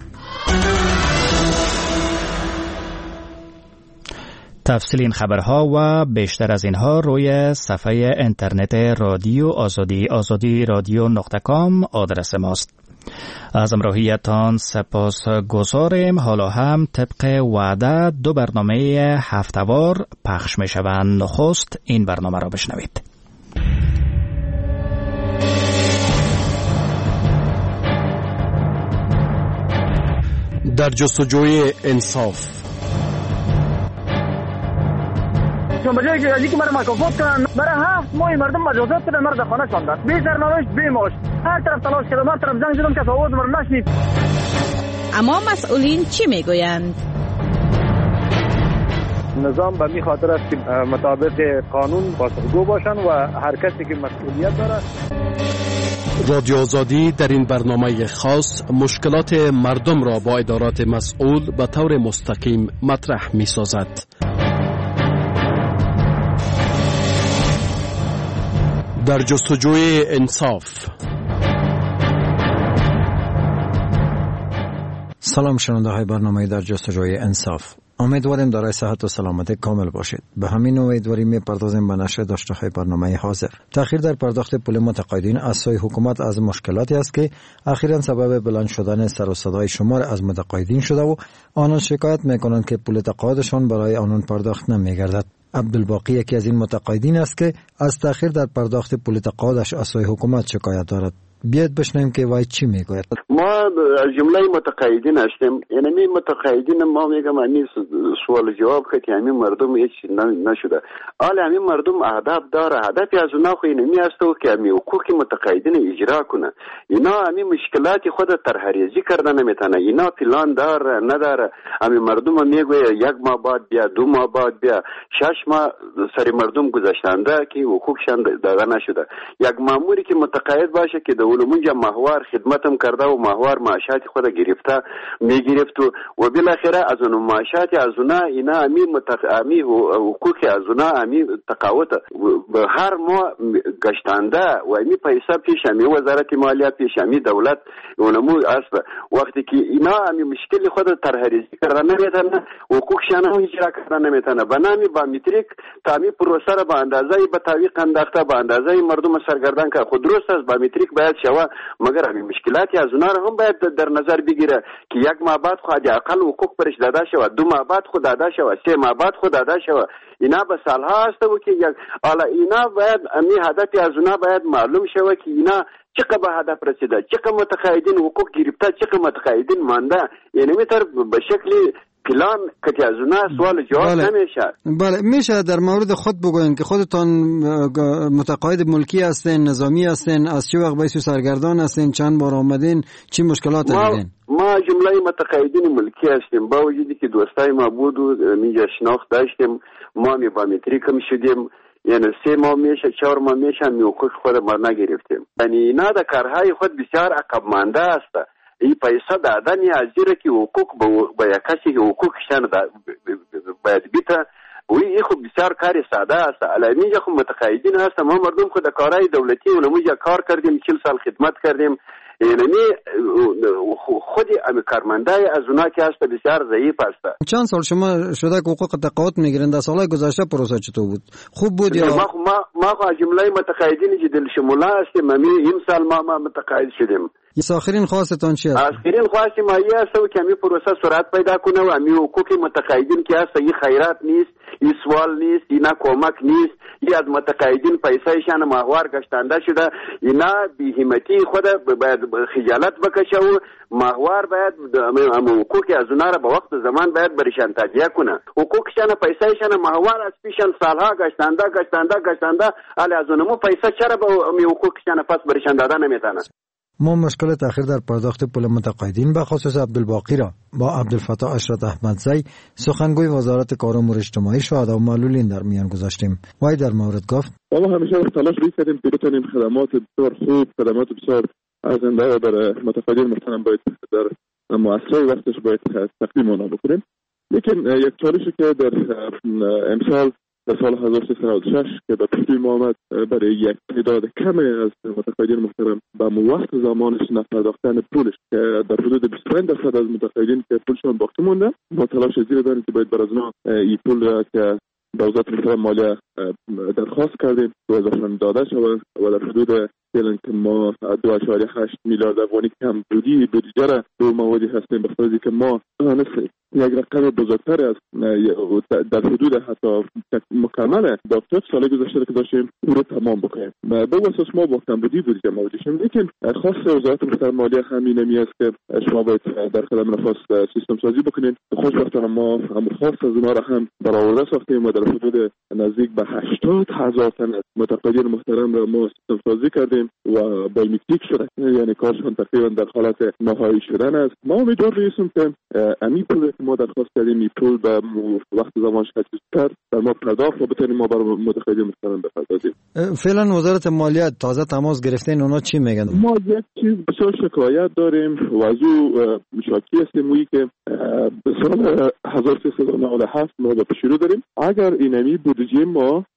تفصیل این خبرها و بیشتر از اینها روی صفحه اینترنت رادیو آزادی azadi.radio.com آدرس ماست. از همراهیتان سپاس گذاریم. حالا هم طبق وعده 2 برنامه هفته‌وار پخش می شوند. نخست این برنامه را بشنوید. در جستجوی انصاف. بجایی که ازی که مرا مکافات کنن، برای 7 ماه مردم مجازات کردن، مرد خانه شاندن، بی سرنوشت بی معاش. هر طرف تلاش کردم، هر طرف زنگ زدم که آواز مرا نشنید. اما مسئولین چی میگویند؟ نظام به می خاطر است که مطابق قانون بازگو باشن و هر کسی که مسئولیت داره. رادیو آزادی در این برنامه خاص مشکلات مردم را با ادارات مسئول به طور مستقیم مطرح می سازد. در جستجوی انصاف. سلام شنونده های برنامه در جستجوی انصاف. امیدواریم دارای صحت و سلامت کامل باشید. به همین امیدواری می‌پردازیم به نشر داشته های برنامه حاضر. تأخیر در پرداخت پول متقاعدین از سوی حکومت از مشکلاتی است که اخیراً سبب بلند شدن سر و صدای شمار از متقاعدین شده و آنان شکایت می‌کنند که پول تقاعدشان برای آنان پرداخت نمی‌گردد. عبدالباقی یکی از این متقاعدین است که از تأخیر در پرداخت پول تقاعدش از سوی حکومت شکایت دارد. بیاید بشنویم که وای چی میگوید. ما از جمله متقاعدین هستیم. یعنی متقاعدین ما میگم همین سوال جواب که همین مردم هیچ نشده. حالا همین مردم هدف داره. هدفی از اونها خو اینمی است که همین حقوق متقاعدین اجرا کنه. اینا همین مشکلات خود طرحریزی کردن نمیتونه. اینا پلان داره نداره. همین مردم میگه 1 ماه بعد بیا 2 ماه بعد بیا 6 ماه سری مردم گذشتنده که حقوقشان داده نشده. یک ماموری که متقاعد باشه که اونمونجا ماهوار خدمتم کرده و ماهوار معاشات خود گرفته میگرفت و بالاخره از اون معاشات از اونا اینا امی حقوق از اونا امی تقاوت به هر ماه گشتنده و امی پیسه پیش امی وزارت مالیه پیش امی دولت اونمو است وقتی که اینا امی مشکل خود طرحریزی کردن نمیتونه حقوقشان هم اجرا کردن نمیتونه بنامی با متریک تامی پروسه را به اندازه به تعویق انداخته به اندازه مردم سرگردان که خود درست است با متریک باید شوه مگر همین مشکلاتی از اونا را هم باید در نظر بگیره که یک ماه بعد خود اقل حقوق برش داده شوه 2 ماه بعد خود داده شوه 3 ماه بعد خود داده شوه اینا به سالها است و که یک حالا اینا باید امی هدفی از اونا باید معلوم شوه که اینا چقدر به هدف رسیده چقدر متقاعدین حقوق گرفته چقدر متقاعدین مانده یعنی میتر به شکل پلان که از اونا سوال جواب نمیشه. بله میشه در مورد خود بگوین که خودتان متقاعد ملکی هستین نظامی هستین از چه وقت بایسو سرگردان هستین چند بار آمدین چی مشکلات دیدین؟ ما جمله متقاعدین ملکی هستیم با وجودی که دوستای ما بود و میجا شناخت داشتیم ما می با متریکم شدیم یعنی 3 ماه میشه 4 ماه میشه می حقوق خود ما نگرفتیم یعنی اینا در کارهای خود بسیار عقب مانده است این پیسه دادن از زیره که حقوق با یک کسی که حقوقشان باید بیته و این خب بسیار کار ساده است علمینجا خب متقاعدین هست ما مردم خود کارهای دولتی اونمونجا کار کردیم 40 سال خدمت کردیم یعنی خود کارمنده از اونا که هست بسیار ضعیف است. چند سال شما شده که حقوق تقاعد میگیرند در سالهای گذشته پروسه چطور بود؟ خوب بود یا ما جمله متقاعدین که دل شموله هستیم این سال ما متقاعد شدیم. آخرین خواستتان چی است؟ آخرین خواست ما یه است که همی پروسه سرعت پیدا کنه و همی حقوق متقاعدین که هست این خیرات نیست این سوال نیست اینا کمک نیست این از متقاعدین پیسهشان ماهوار گشتنده شده اینا بی‌همتی خود باید خجالت بکشه و ماهوار باید حقوق از اونا را به وقت زمان باید برشان تادیه کنه حقوقشان پیسهشان ماهوار از پیشان سالها گشتنده الی از اونمو پیسه چرا به حقوقشان پس برشان داده نمیتونه. ما مشکل تأخیر در پرداخت پول متقاعدین به خصوص عبدالباقی را با عبدالفتاح اشرت احمدزی سخنگوی وزارت کار امور اجتماعی شهدا و معلولین در میان گذاشتیم. وای در مورد گفت ما همیشه تلاش می‌کردیم که بتونیم خدمات بسیار خوب خدمات بسیار ارزنده برای متقاعدین محترم باید در مؤسسه وقتش باید تقدیم آنها بکنیم. لیکن یک چالشی که در امسال در سال 1396 که به پیش ما آمد برای یک تعداد کمی از متقاعدین محترم به وقت زمانش نپرداختن پولش که در حدود 25% از متقاعدین که پولشون باقی مونده ما تلاش زیر داریم که باید بر از اونا این پول که به وزارت محترم مالیه درخواست کردیم وزارتشان داده شود و در حدود که ما 2.8 میلیارد افغانی کم بودجه را به موادی هستیم به خاطر که ما یک رقم بزرگتر از در حدود حتی مکمل دفتر سال گذشته که داشتیم او رو تمام بکنیم به اساس ما با کمبودی بودجه موجود شدیم لیکن خاص وزارت محترم مالیه همین نمی است که شما باید در خدمت نفاس سیستم سازی بکنید خوشبختانه ما هم خاص از اونها را هم برآورده ساختیم و در حدود نزدیک به 80,000 تن متقاعدین محترم را ما سیستم سازی کردیم و بایومتریک شده یعنی کارشان تقریبا در حالت نهایی شدن است ما امیدوار هستیم که امی پول ما درخواست کردیم این پول به وقت زمانش تر در ما پرداخت و بتونیم ما برای متقاعدین محترم بپردازیم. فعلا وزارت مالیه تازه تماس گرفتین اونا چی میگن؟ ما یک چیز بسیار شکایت داریم و از او شاکی هستیم مویی که سال 1397 ما به پیشرو داریم اگر اینمی بودجه ما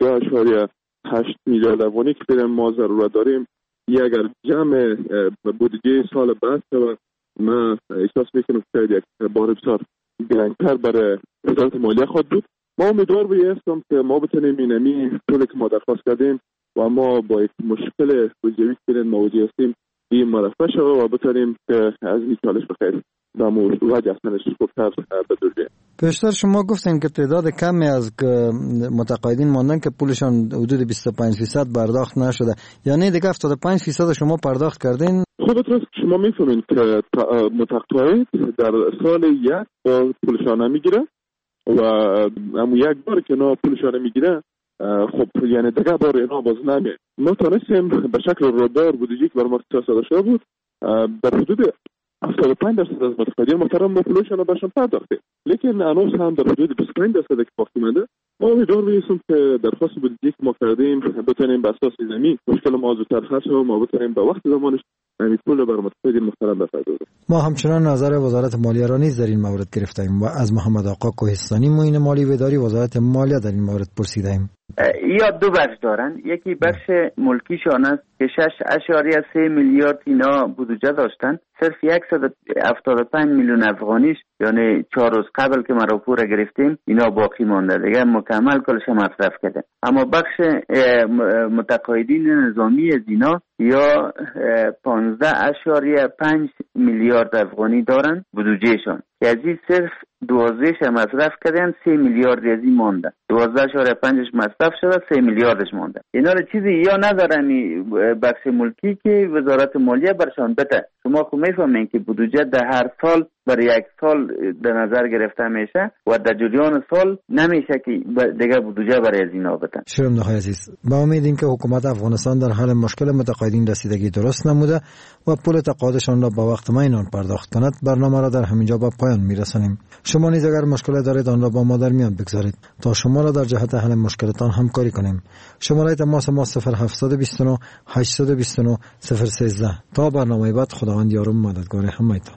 2.8 میلیارد افغانی که ما ضرورت داریم یا اگر جمع بودجه سال بعد شود ما احساس میکنم که یک بار بسیار گرانتر برای وزارت مالیه خواهد بود. ما امیدوار هستم که ما بتونیم اینمی پولی که ما درخواست کردیم و ما با یک مشکل بودجویی که مواجه هستیم این مرفع شود و بتونیم که از این چالش بخیر دامور وجه هستنش خوبتر بدور بیایم. پیشتر شما گفتین که تعداد کمی از متقاعدین ماندن که پولشان حدود 25% پرداخت نشده یعنی دیگه 75% شما پرداخت کردین؟ خودت راست شما میفهمین که متقاعد در سال یک بار پولشان نمیگیره و همون یک بار که اینا پولشان میگیره خب یعنی دیگه بار اینا باز نمیه ما تانستیم به شکل رادار بودجه که برای ما اختصاص شده بود در حدود 75% از متقاعدین محترم ما پولشان رو برشان پرداختیم لیکن هنوز هم در حدود 25% که باقی مونده ما امیدوار می‌هستیم که درخواست بودجه‌ای که ما کردیم بتونیم به اساس زمین مشکل ما زودتر حل شه و ما بتونیم به وقت زمانش همین پول بر متقاعدین محترم بپردازیم. ما همچنان نظر وزارت مالیه را نیز در این مورد گرفتیم و از محمد آقا کوهستانی معین مالی و اداری وزارت مالیه در این مورد پرسیدیم. یا دو بخش دارن. یکی بخش ملکیشان است که 6.3 میلیارد اینا بودجه داشتن، صرف 175 میلیون افغانیش یعنی 4 روز قبل که ما راپور گرفتیم اینا باقی مانده، دیگه مکمل کلش مصرف کرده. اما بخش متقاعدین نظامی از اینا یا 15.5 میلیارد افغانی دارن بودجهشان که از این صرف 12ش مصرف کردن، 3 میلیارد از این مانده. 12.5ش مصرف شده، 3 میلیاردش مانده. اینا رو چیزی یا ندارن بخش ملکی که وزارت مالیه برشان بده. شما خب میفهمین که بودجه در هر سال برای یک سال در نظر گرفته میشه و در جریان سال نمیشه که دیگه بودجه برای از اینا بدن. شرم نهای عزیز، با امید اینکه حکومت افغانستان در حل مشکل متقاعدین رسیدگی درست نموده و پول تقاعدشان را با وقت معین پرداخت کند، برنامه را در همینجا به پایان میرسانیم. شما نیز اگر مشکل دارید آن را با ما در میان بگذارید تا شما را در جهت حل مشکلتان همکاری کنیم. شماره تماس ما 0729 829 013. تا برنامه بعد، خداوند یار و مددگار همه‌تان.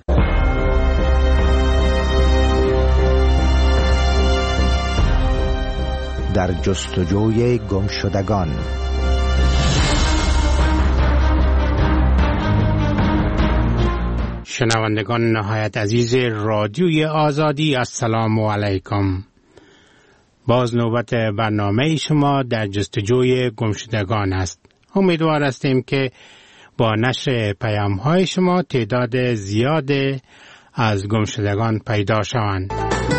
در جستجوی گمشدگان. شنوندگان نهایت عزیز رادیوی آزادی، السلام علیکم. باز نوبت برنامه شما در جستجوی گمشدگان است. امیدوار هستیم که با نشر پیام های شما تعداد زیاد از گمشدگان پیدا شوند.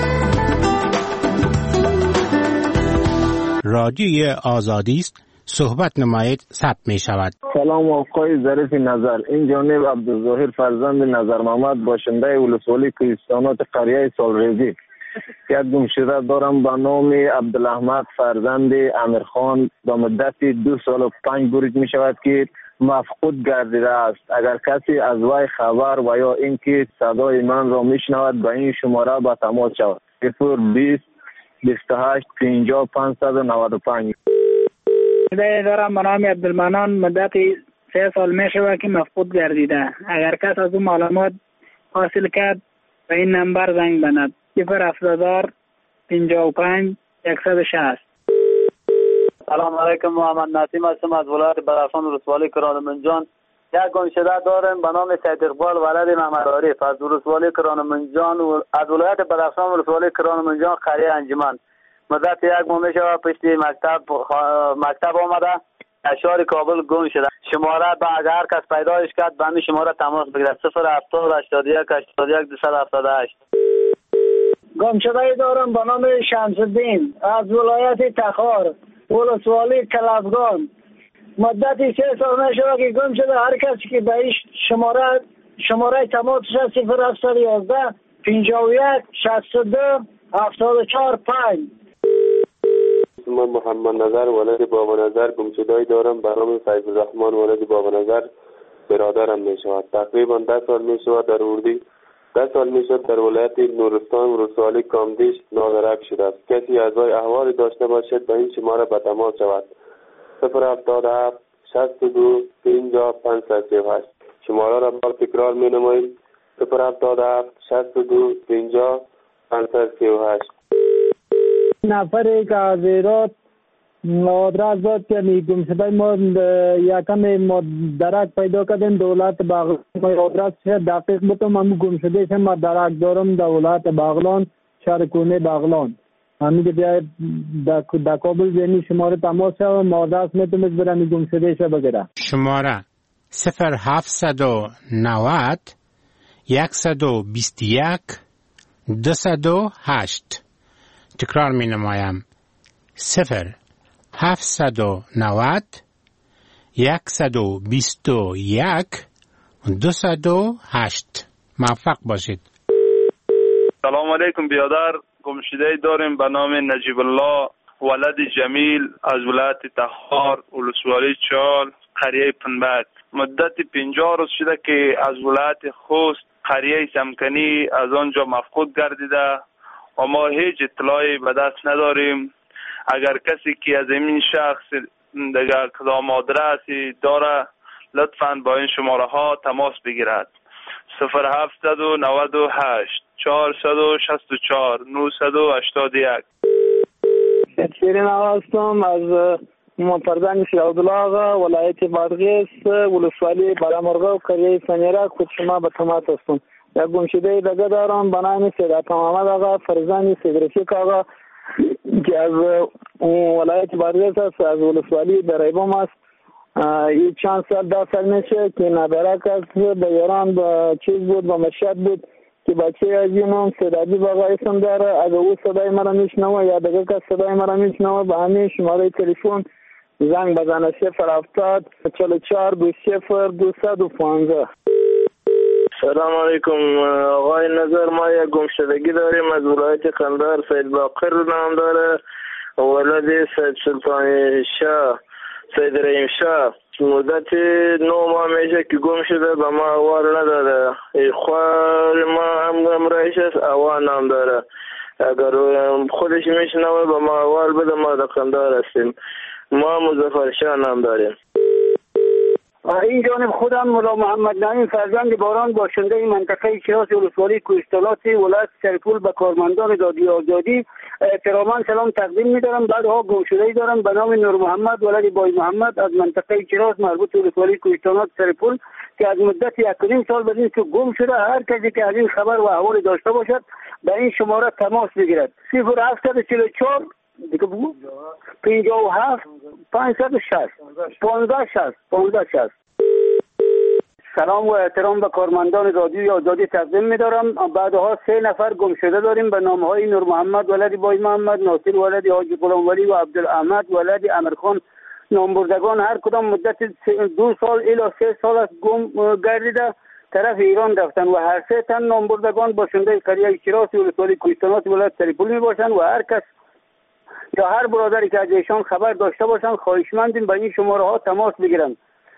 رادیوی آزادی است، صحبت نمایید، ثبت می شود. سلام آقای ظریف نظر، این جانب عبدالظاهر فرزند نظر محمد، باشنده ولسوالی کوهستانات قریه سالریزی. یک گمشده دارم به نام عبدالاحمد فرزند امیرخان، به مدت 2 سال و 5 روز می شود که مفقود گردیده است. اگر کسی از وی خبر و یا اینکه صدای من را میشنود به این شماره به تماس شود. 020 28 50 595. دارم به نام عبدالمنان، مدت 3 سال می شود که مفقود گردیده. اگر کس از اون معلومات حاصل کرد به این نمبر زنگ بزند. 070 55 160. سلام علیکم، محمد نسیم هستم از ولایت بدخشان ولسوالی کرانمنجان. یک گمشده دارم به نام سید اقبال ولد محمد عارف از ولسوالی کرانمنجان و از ولایت بدخشان ولسوالی کرانمنجان قریه انجمن. مدت 1 ماه میشه پشت مکتب آمده اشار کابل گم شده. شماره به اگر کس پیدایش کرد به همین شماره تماس بگیرد. 070 81 81 278. گمشده دارم به نام شمس‌الدین از ولایت تخار ولسوالی کلفگان. مدت 3 سال میشه که گم شده. هر کسی که به این شماره تماس 0711 51 62 74 5. من محمد نظر ولد بابا نظر گمشده‌ای دارم به نام فیض الرحمن ولد بابا نظر، برادرم می شود. تقریبا 10 سال می شود در اردی 10 سال می شود در ولایت نورستان ولسوالی کامدیش نادرک شده است. کسی از وی احوالی داشته باشد به این شماره به تماس شود. 077 62 50 538. شماره را بار تکرار می نماییم. 077 62 50 538. نفری که از ایراد آدرس داد که گمشده ما یکم ما درک پیدا کردیم دولت بغلان. ما آدرس دقیق بتم همون گمشده شم ما درک دارم دولت بغلان شهر کونه بغلان. همین که بیاید در کابل زنی شماره تماس شد ما آدرس میتونید برم گمشده شد بگیرم. شماره 0790 121 208. تکرار می نمایم. 0790 121 208. موفق باشید. سلام علیکم بیادر. گمشده داریم به نام نجیب الله ولد جمیل از ولایت تخار ولسوالی چال قریه پنبک. مدت 50 روز شده که از ولایت خوست قریه سمکنی از آنجا مفقود گردیده و ما هیچ اطلاعی به دست نداریم. اگر کسی که از این شخص دیگر کدام آدرسی داره لطفاً با این شماره ها تماس بگیرد. 0798 464 981. شیرین هستم از فرزند شیخ عبدالله آقا، ولایت بادغیس، ولسوالی بالامرغه و قریه سنیرک. خود شما به تماس هستم. یک گمشده دگه دارم به نام سید محمد آقا، فرزند سید رفیق آقا که از ولایت بادغیس است، از ولسوالی دریبم است. این چند سال 10 سال میشه که نبرک است. به ایران به چیز بود، به مشهد بود که بچه از این هم صدادی باقا اسم داره. اگه او صدای مرا میشنوه یا دیگه کس صدای مرا میشنوه به همین شماره تلفن زنگ بزنه. 070 44 20 215. سلام علیکم آقای نظر. ما یک گمشدگی داریم از ولایت قندهار. سید باقر نام داره، ولد سید سلطان شاه، سید رحیم شاه. مدت 9 ماه میشه که گم شده، به ما احوال نداده. خوال ما هم گمرایش است، احوال نام داره. اگر خودش میشنوه به ما احوال بده. ما در قندهار هستیم. ما مظفر شاه نام داریم. این جانب خودم مولا محمد نعیم فرزند باران، باشنده منطقه شیراز ولسوالی کوهستانات ولایت سرپول، به کارمندان رادیو آزادی احتراما سلام تقدیم می‌دارم. بعدها گمشده‌ای دارم به نام نور محمد ولد بای محمد از منطقه شیراز مربوط ولسوالی کوهستانات سرپول که از مدت 1.5 سال بدین که گم شده. هر کسی که از این خبر و احوال داشته باشد به این شماره تماس بگیرد. 0744 دیگه بگو 57 560 1560. سلام و احترام به کارمندان رادیوی آزادی تقدیم می‌دارم. بعدها 3 نفر گمشده داریم به نام‌های نور محمد ولد بای محمد، ناصر ولد حاجی غلام ولی و عبدالاحمد ولد امیرخان نامبردگان. هر کدام مدت 2 سال الی 3 سال است گم گردیده، طرف ایران رفتن و هر 3 تن نامبردگان باشنده قریه شیراز ولسوالی کوهستانات ولایت سرپول میباشند و هر کس یا هر برادری که از ایشان خبر داشته باشند خواهشمندیم به این شماره ها تماس بگیرند.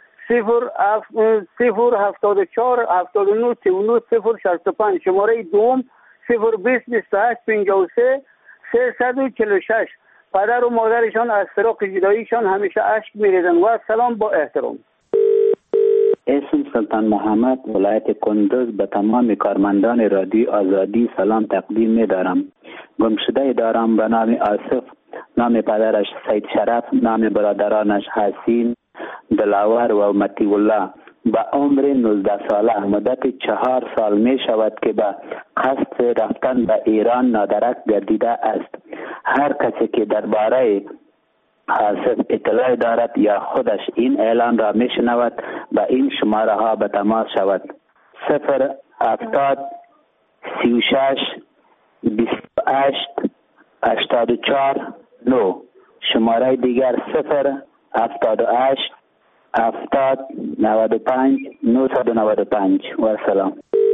074 79 39 065. شماره دوم 020 28 53 346. پدر و مادرشان از فراق جداییشان همیشه اشک میریزند و سلام با احترام. اسم سلطان محمد، ولایت کندوز. به تمام کارمندان رادیو آزادی سلام تقدیم می‌دارم. گمشده دارم به نام آصف، نام پدرش سید شرف، نام برادرانش حسین، دلاور و متی الله. به عمر 19 ساله، مدت 4 سال می شود که به قصد رفتن به ایران نادرک گردیده است. هر کسی که درباره آصف اطلاع دارد یا خودش این اعلان را می شنود به این شماره ها به تماس شود. 070 36 28 84 9. شماره دیگر 078 70 95 995. و سلام.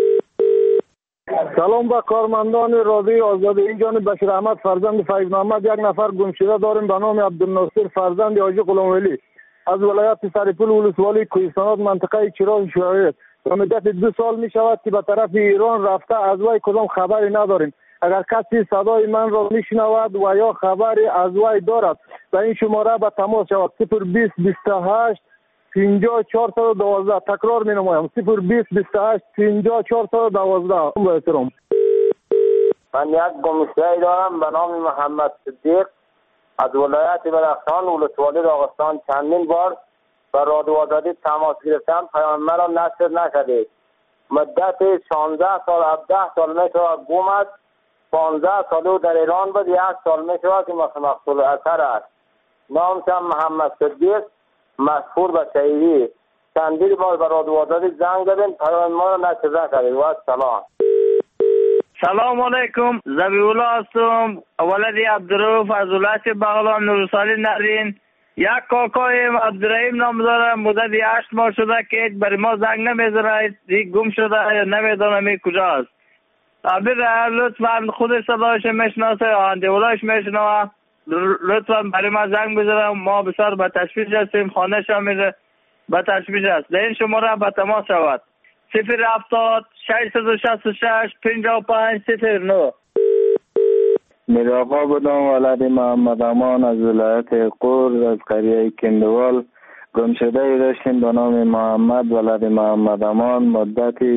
سلام به کارمندان رادیو آزادی. این جانب بشیر احمد فرزند فیض محمد. یک نفر گمشده داریم به نام عبدالناصر فرزند حاجی غلام ولی از ولایت سرپول ولسوالی کوهستانات منطقه شیراز شهر. و مدت 2 سال می شود که به طرف ایران رفته، از وی کدام خبری نداریم. اگر کسی صدای من را میشنود و یا خبری از وی دارد به این شماره به تماس شود. 020 28 50 412. تکرار می نمایم 020 28 50 412. با احترام. من یک گمشده دارم به نام محمد صدیق از ولایت بدخشان ولسوالی داغستان. چندین بار به رادیو آزادی تماس گرفتم، پیام مرا نشر نکردید. مدت 16 سال 17 سال می شود گم است. 15 سال در ایران بود، 1 سال می شود که مقتول اثر است. نامشم محمد صدیق، مشهور به شهیدی. چندین بار به رادیو آزادی زنگ زدیم، پیام ما را نشر نکردید. و سلام. سلام علیکم. زبیولا هستم، ولد عبدالرؤوف از ولایت بغلان نورسالی نرین. یک کاکایم عبدالرحیم نام دارم، مدت 8 ماه شده که برای ما زنگ نمیزنه، گم شده یا نمیدانم کجاست. ابر لطفاً خود صدایش میشناسه، آهندهولایش میشنوه، لطفاً برای ما زنگ بزنه. ما بسیار به تشویش هستیم، خانه شما میره به تشویش است. در این شماره به تماس شود. 070 666 55 09. میراقا بودم ولد محمد امان از ولایت قور از قریه کندوال. گمشده ای داشتیم به نام محمد ولد محمد امان. مدتی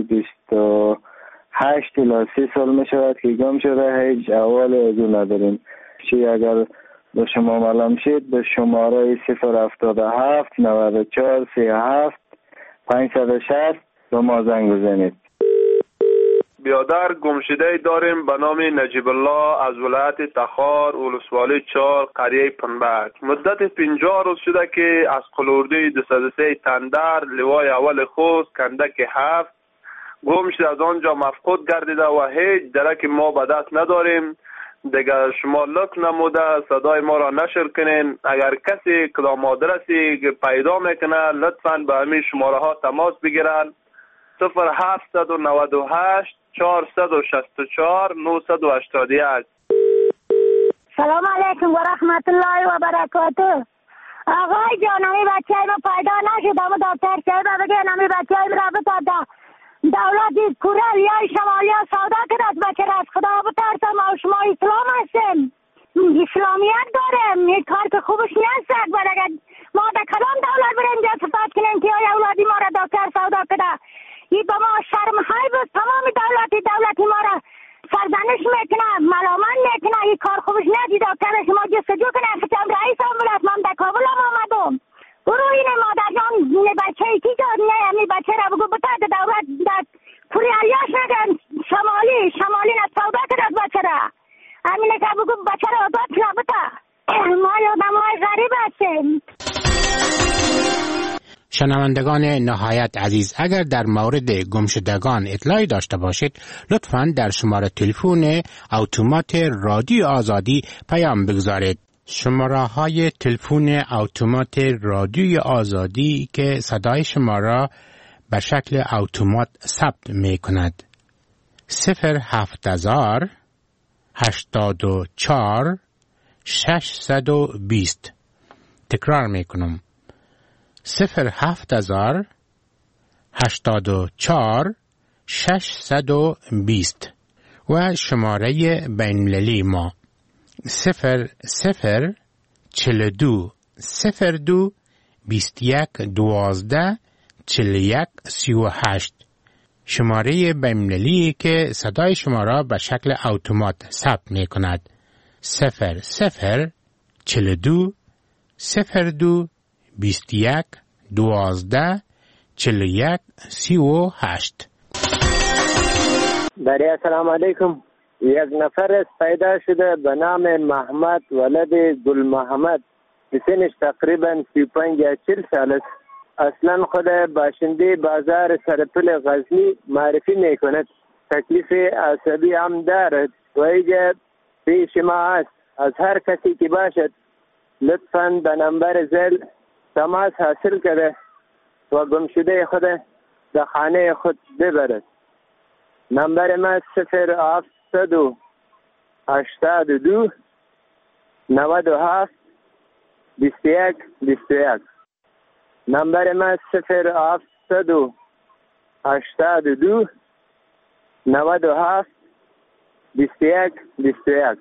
28 الی 30 سال می شود که گم شده. هیچ احوال از او نداریم. چی اگر به شما معلوم شد به شماره 077 94 37 560 به ما زنگ بزنید. بیادر گمشده داریم به نام نجیب الله از ولایت تخار ولسوالی 4 قریه پنبک. مدت 50 روز شده که از قلوردی 203 تندر لوای اول خوست کندک 7 گم شده. از آنجا مفقود گردیده و هیچ درک ما به دست نداریم. دیگر شما لطف نموده صدای ما را نشر کنین. اگر کسی کدام آدرسی پیدا میکنه لطفاً به همین شماره ها تماس بگیرن. 0798 464 981. سلام علیکم و رحمت الله و برکاته. آقای جانمی بچه ما پیدا نشد. اما دکتر صاحب بگه نمی بچه را بتاده دولت کره یا شمالی ها سودا کرد از بچه را از خدا بترسم. ما شما اسلام هستیم، اسلامیت داریم. یک کار که خوبش نیست. اگر ما در کلام دولت بریم جا صفت کنیم که آیا اولادی ما را دکتر سودا کرده، این به ما شرم های بود. تمام دولتی ما را سرزنش میکنه، ملامت میکنه. این کار خوبش نیست. دکتر شما جستجو کنه. خطم رئیس هم بلد من در کابل هم آمدم. برو این مادر جان بچه ای کی داد؟ نه همین بچه را بگو بتا دولت در کوریالیاش نگن شمالی نسودا کرد از بچه را. همینه که بگو بچه را آزاد کنه بتا. ما یادم های غریب هستیم. شنوندگان نهایت عزیز، اگر در مورد گمشدگان اطلاعی داشته باشید لطفاً در شماره تلفن اتومات رادیو آزادی پیام بگذارید. شماره های تلفن اتومات رادیوی آزادی که صدای شما را به شکل اتومات ثبت می کند 07000 84 620. تکرار می کنم 07000 84 620 و شماره بین‌المللی ما 0042 02 21 12 41 38. شماره بین‌المللی که صدای شما را به شکل اتومات ثبت می کند 0042 02 21 12 41 38. بله سلام علیکم. یک نفر پیدا شده به نام محمد ولد گل محمد. سنش تقریبا 35 یا 40 سال است. اصلا خود باشنده بازار سرپل غزنی معرفی می کند. تکلیف عصبی هم دارد و اینجا پیش ما است. از هر کسی که باشد لطفاً به نمبر زل تماس حاصل کرده و گمشده خود در خانه خود ببرد. نمبر ما 0782 97 21 21. نمبر ما 0782 97 21 21.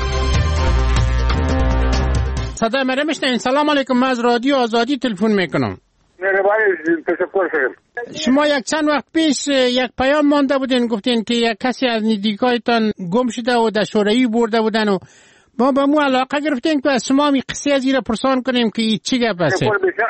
صدای مرا میشنوین؟ سلام علیکم. من از رادیو آزادی تلفن میکنم. شما یک چند وقت پیش یک پیام مانده بودین، گفتین که یک کسی از نزدیکایتان گم شده و در شوروی برده بودن و ما به مو علاقه گرفتیم که از شما می قصه از این پرسان کنیم که چی گپ است.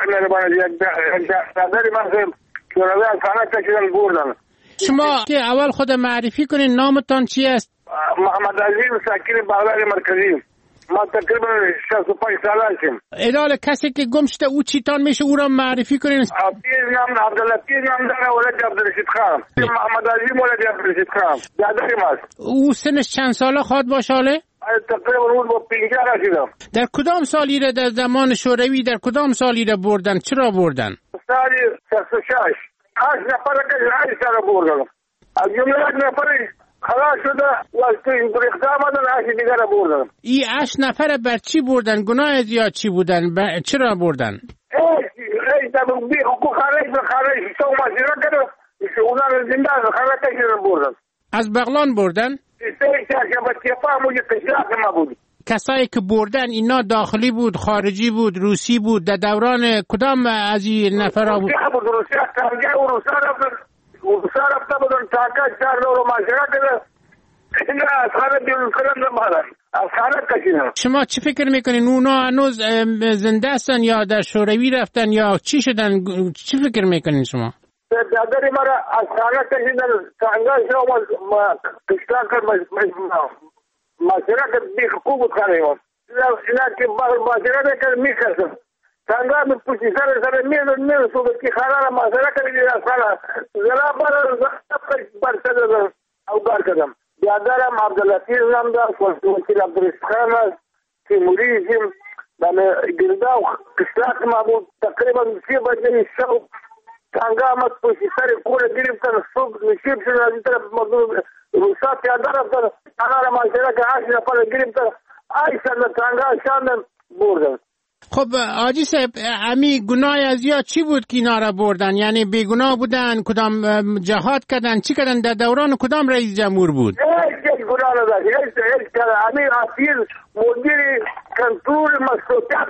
شما که اول خود معرفی کنین، نامتان چی است؟ محمد عظیم، ساکن بغداد مرکزی. ما تقریبا 65 ساله هستیم. ادال کسی که گم شده او چیتان میشه او را معرفی کنین؟ پیر نام عبداللطیف نام داره، ولد عبدالرشید خان. محمد عظیم ولد عبدالرشید خان. دادری ماست. او سنش چند ساله خواهد باشه حاله؟ تقریبا اون با 50 رسیدم. در کدام سالی را در زمان شوروی در کدام سالی را بردن؟ چرا بردن؟ سالی 66. 8 نفر که 8 سال بردن. از جمله یک نفری خلاص شده و این بریخته آمدن 8 دیگر را بردن. این 8 نفر بر چی بردن؟ گناه زیاد چی بودن؟ چرا بردن؟ ای تا بی حقوق خارج سو مسیره کرده اونا را زنده خلاص کشیدن بردن. از بغلان بردن؟ چهارشنبه همونجا قشلاق ما بود. کسایی که بردن اینا داخلی بود، خارجی بود، روسی بود، در دوران کدام از این نفرها بود؟ روسی تنگه و روسا رفته بودن تاکه 4 دور معاشره کرده. اینا از خانه بیرون کردن نمادن. از خانه کشیدن. شما چی فکر میکنین؟ اونا هنوز زنده هستن یا در شوروی رفتن یا چی شدن؟ چی فکر میکنین شما؟ دادری مرا از خانه کشیدن تنگه شما قشلاق کرد معاشره کرد بی حقوق خانه اینا که معاشره کرد میکردن. تنگه می پوشی سر میرن صبح که خانه را معاشره کردی از خانه زلا برسده او بار کردم. بیادرم عبداللطیف نام دار وکیل عبدالرزاق است تیموریزم من گردا و قشلاق ما بود تقریبا 3 بجه صبح تنگه آمد پوشی سر کور گرفتن صبح نشیب شدن از این طرف روسا پیاده رفتن خانه را معاشره که 8 نفر گرفتن آیشان تنگه شاندن بردن. خب حاجی صاحب امی گناه از یا چی بود که اینا را بردن؟ یعنی بیگناه بودن؟ کدام جهاد کردن؟ چی کردن؟ در دوران کدام رئیس جمهور بود؟ هیچ گناه نداشت. هیچ امی اصیل مدیر کنترل مشروطیت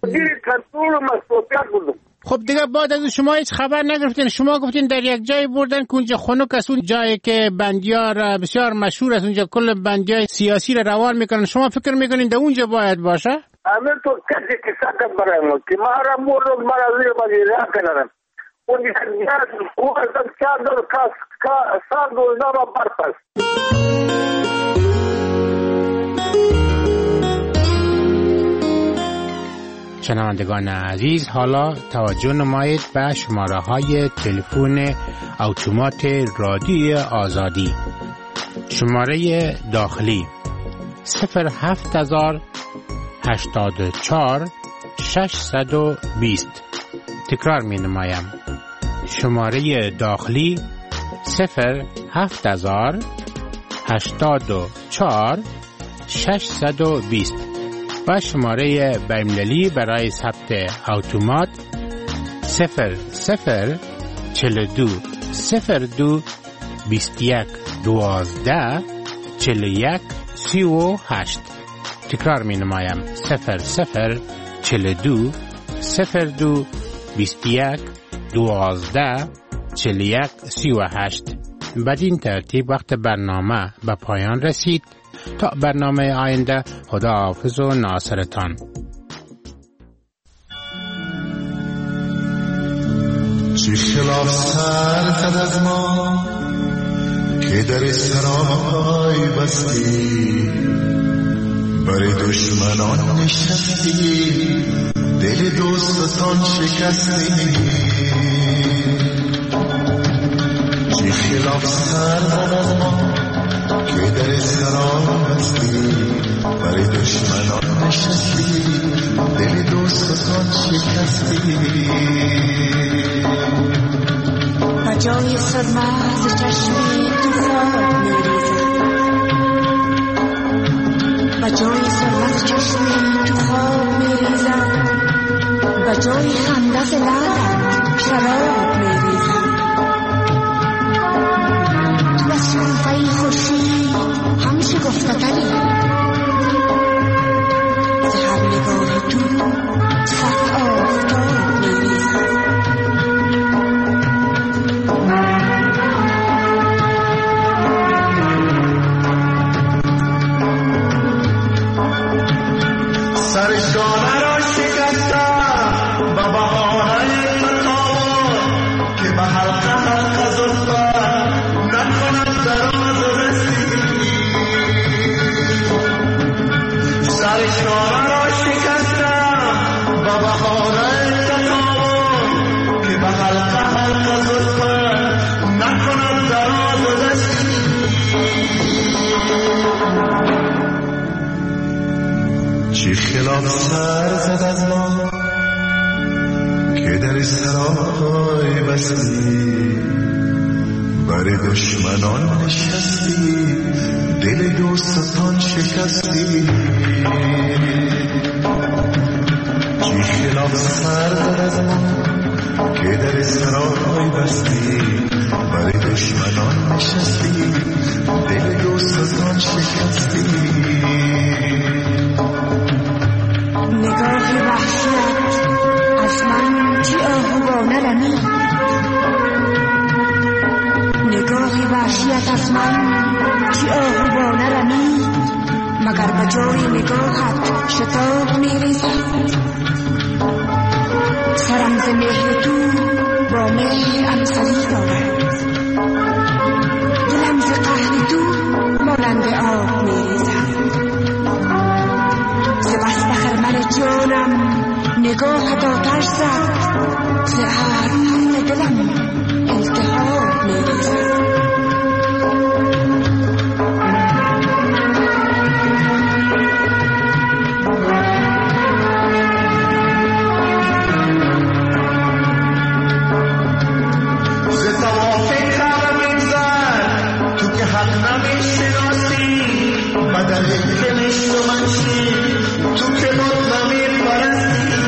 بود. خب دیگه بعد از شما هیچ خبر نگرفتین؟ شما گفتین در یک جای بردن که اونجا خنک است، اون جایی که بندیار بسیار مشهور است، اونجا کل بندیای سیاسی را روان میکنن. شما فکر میکنین در اونجا باید باشه؟ امیر تو کسی که ساکت برایم که ما را مورد مرا زیر مدیره کنم اون دیگر او از 4 دور سال دور نام برپس. شنوندگان عزیز، حالا توجه نمایید به شماره های تلفن اتومات رادیو آزادی. شماره داخلی 07084 620. تکرار می نمایم. شماره داخلی 07084 620 و شماره بین‌المللی برای ثبت اتومات 0042 02 21 12 41 38. تکرار می نمایم 0042 02 21 12 41 38. بدین ترتیب وقت برنامه به پایان رسید. تا برنامه آینده، خداحافظ و ناصرتان. چی خلاف سر زد از ما که در سرای بستی، برای دشمنان نشستی، دل دوستان شکستی. چی خلاف سر زد از ما که در سرای بستی، برای دشمنان نشستی، دل دوستان شکستی. و جای سرمه ز چشمی تو خواب میریزد، و جای سرمه ز چشمی تو خواب میریزد، و جای خنده ز لبت شراب میریزد. تو از شنفه خورشید هم شگفته‌تری، ز هر نگاه تو صف آفتاب میریزد. سرشانه را شکستم به بهانه تقاوت که به حلقه حلقه زلفت نکند دراز و رسی. سرشانه را شکستم به بهانه تقاوت که به حلقه حلقه زلفت نکند دراز و رسی. چی خلاف سر زد از ما که در سرای بستی، برای دشمنان نشستی، دل دوستان شکستی. چی خلاف سر زد از ما که در سرای بستی، برای دشمنان نشستی، دل دوستان شکستی. نگاهت شتاب می‌ریزد، سرم ز مهر تو با مهر امسری دارد، دلم ز قهر تو مانند آب می‌ریزد، ز بسته خرمن جانم نگاهت آتش زد، ز ابروی دلم التهاب می‌ریزد. بدل که نشت و منشی تو که مطلبی پرستی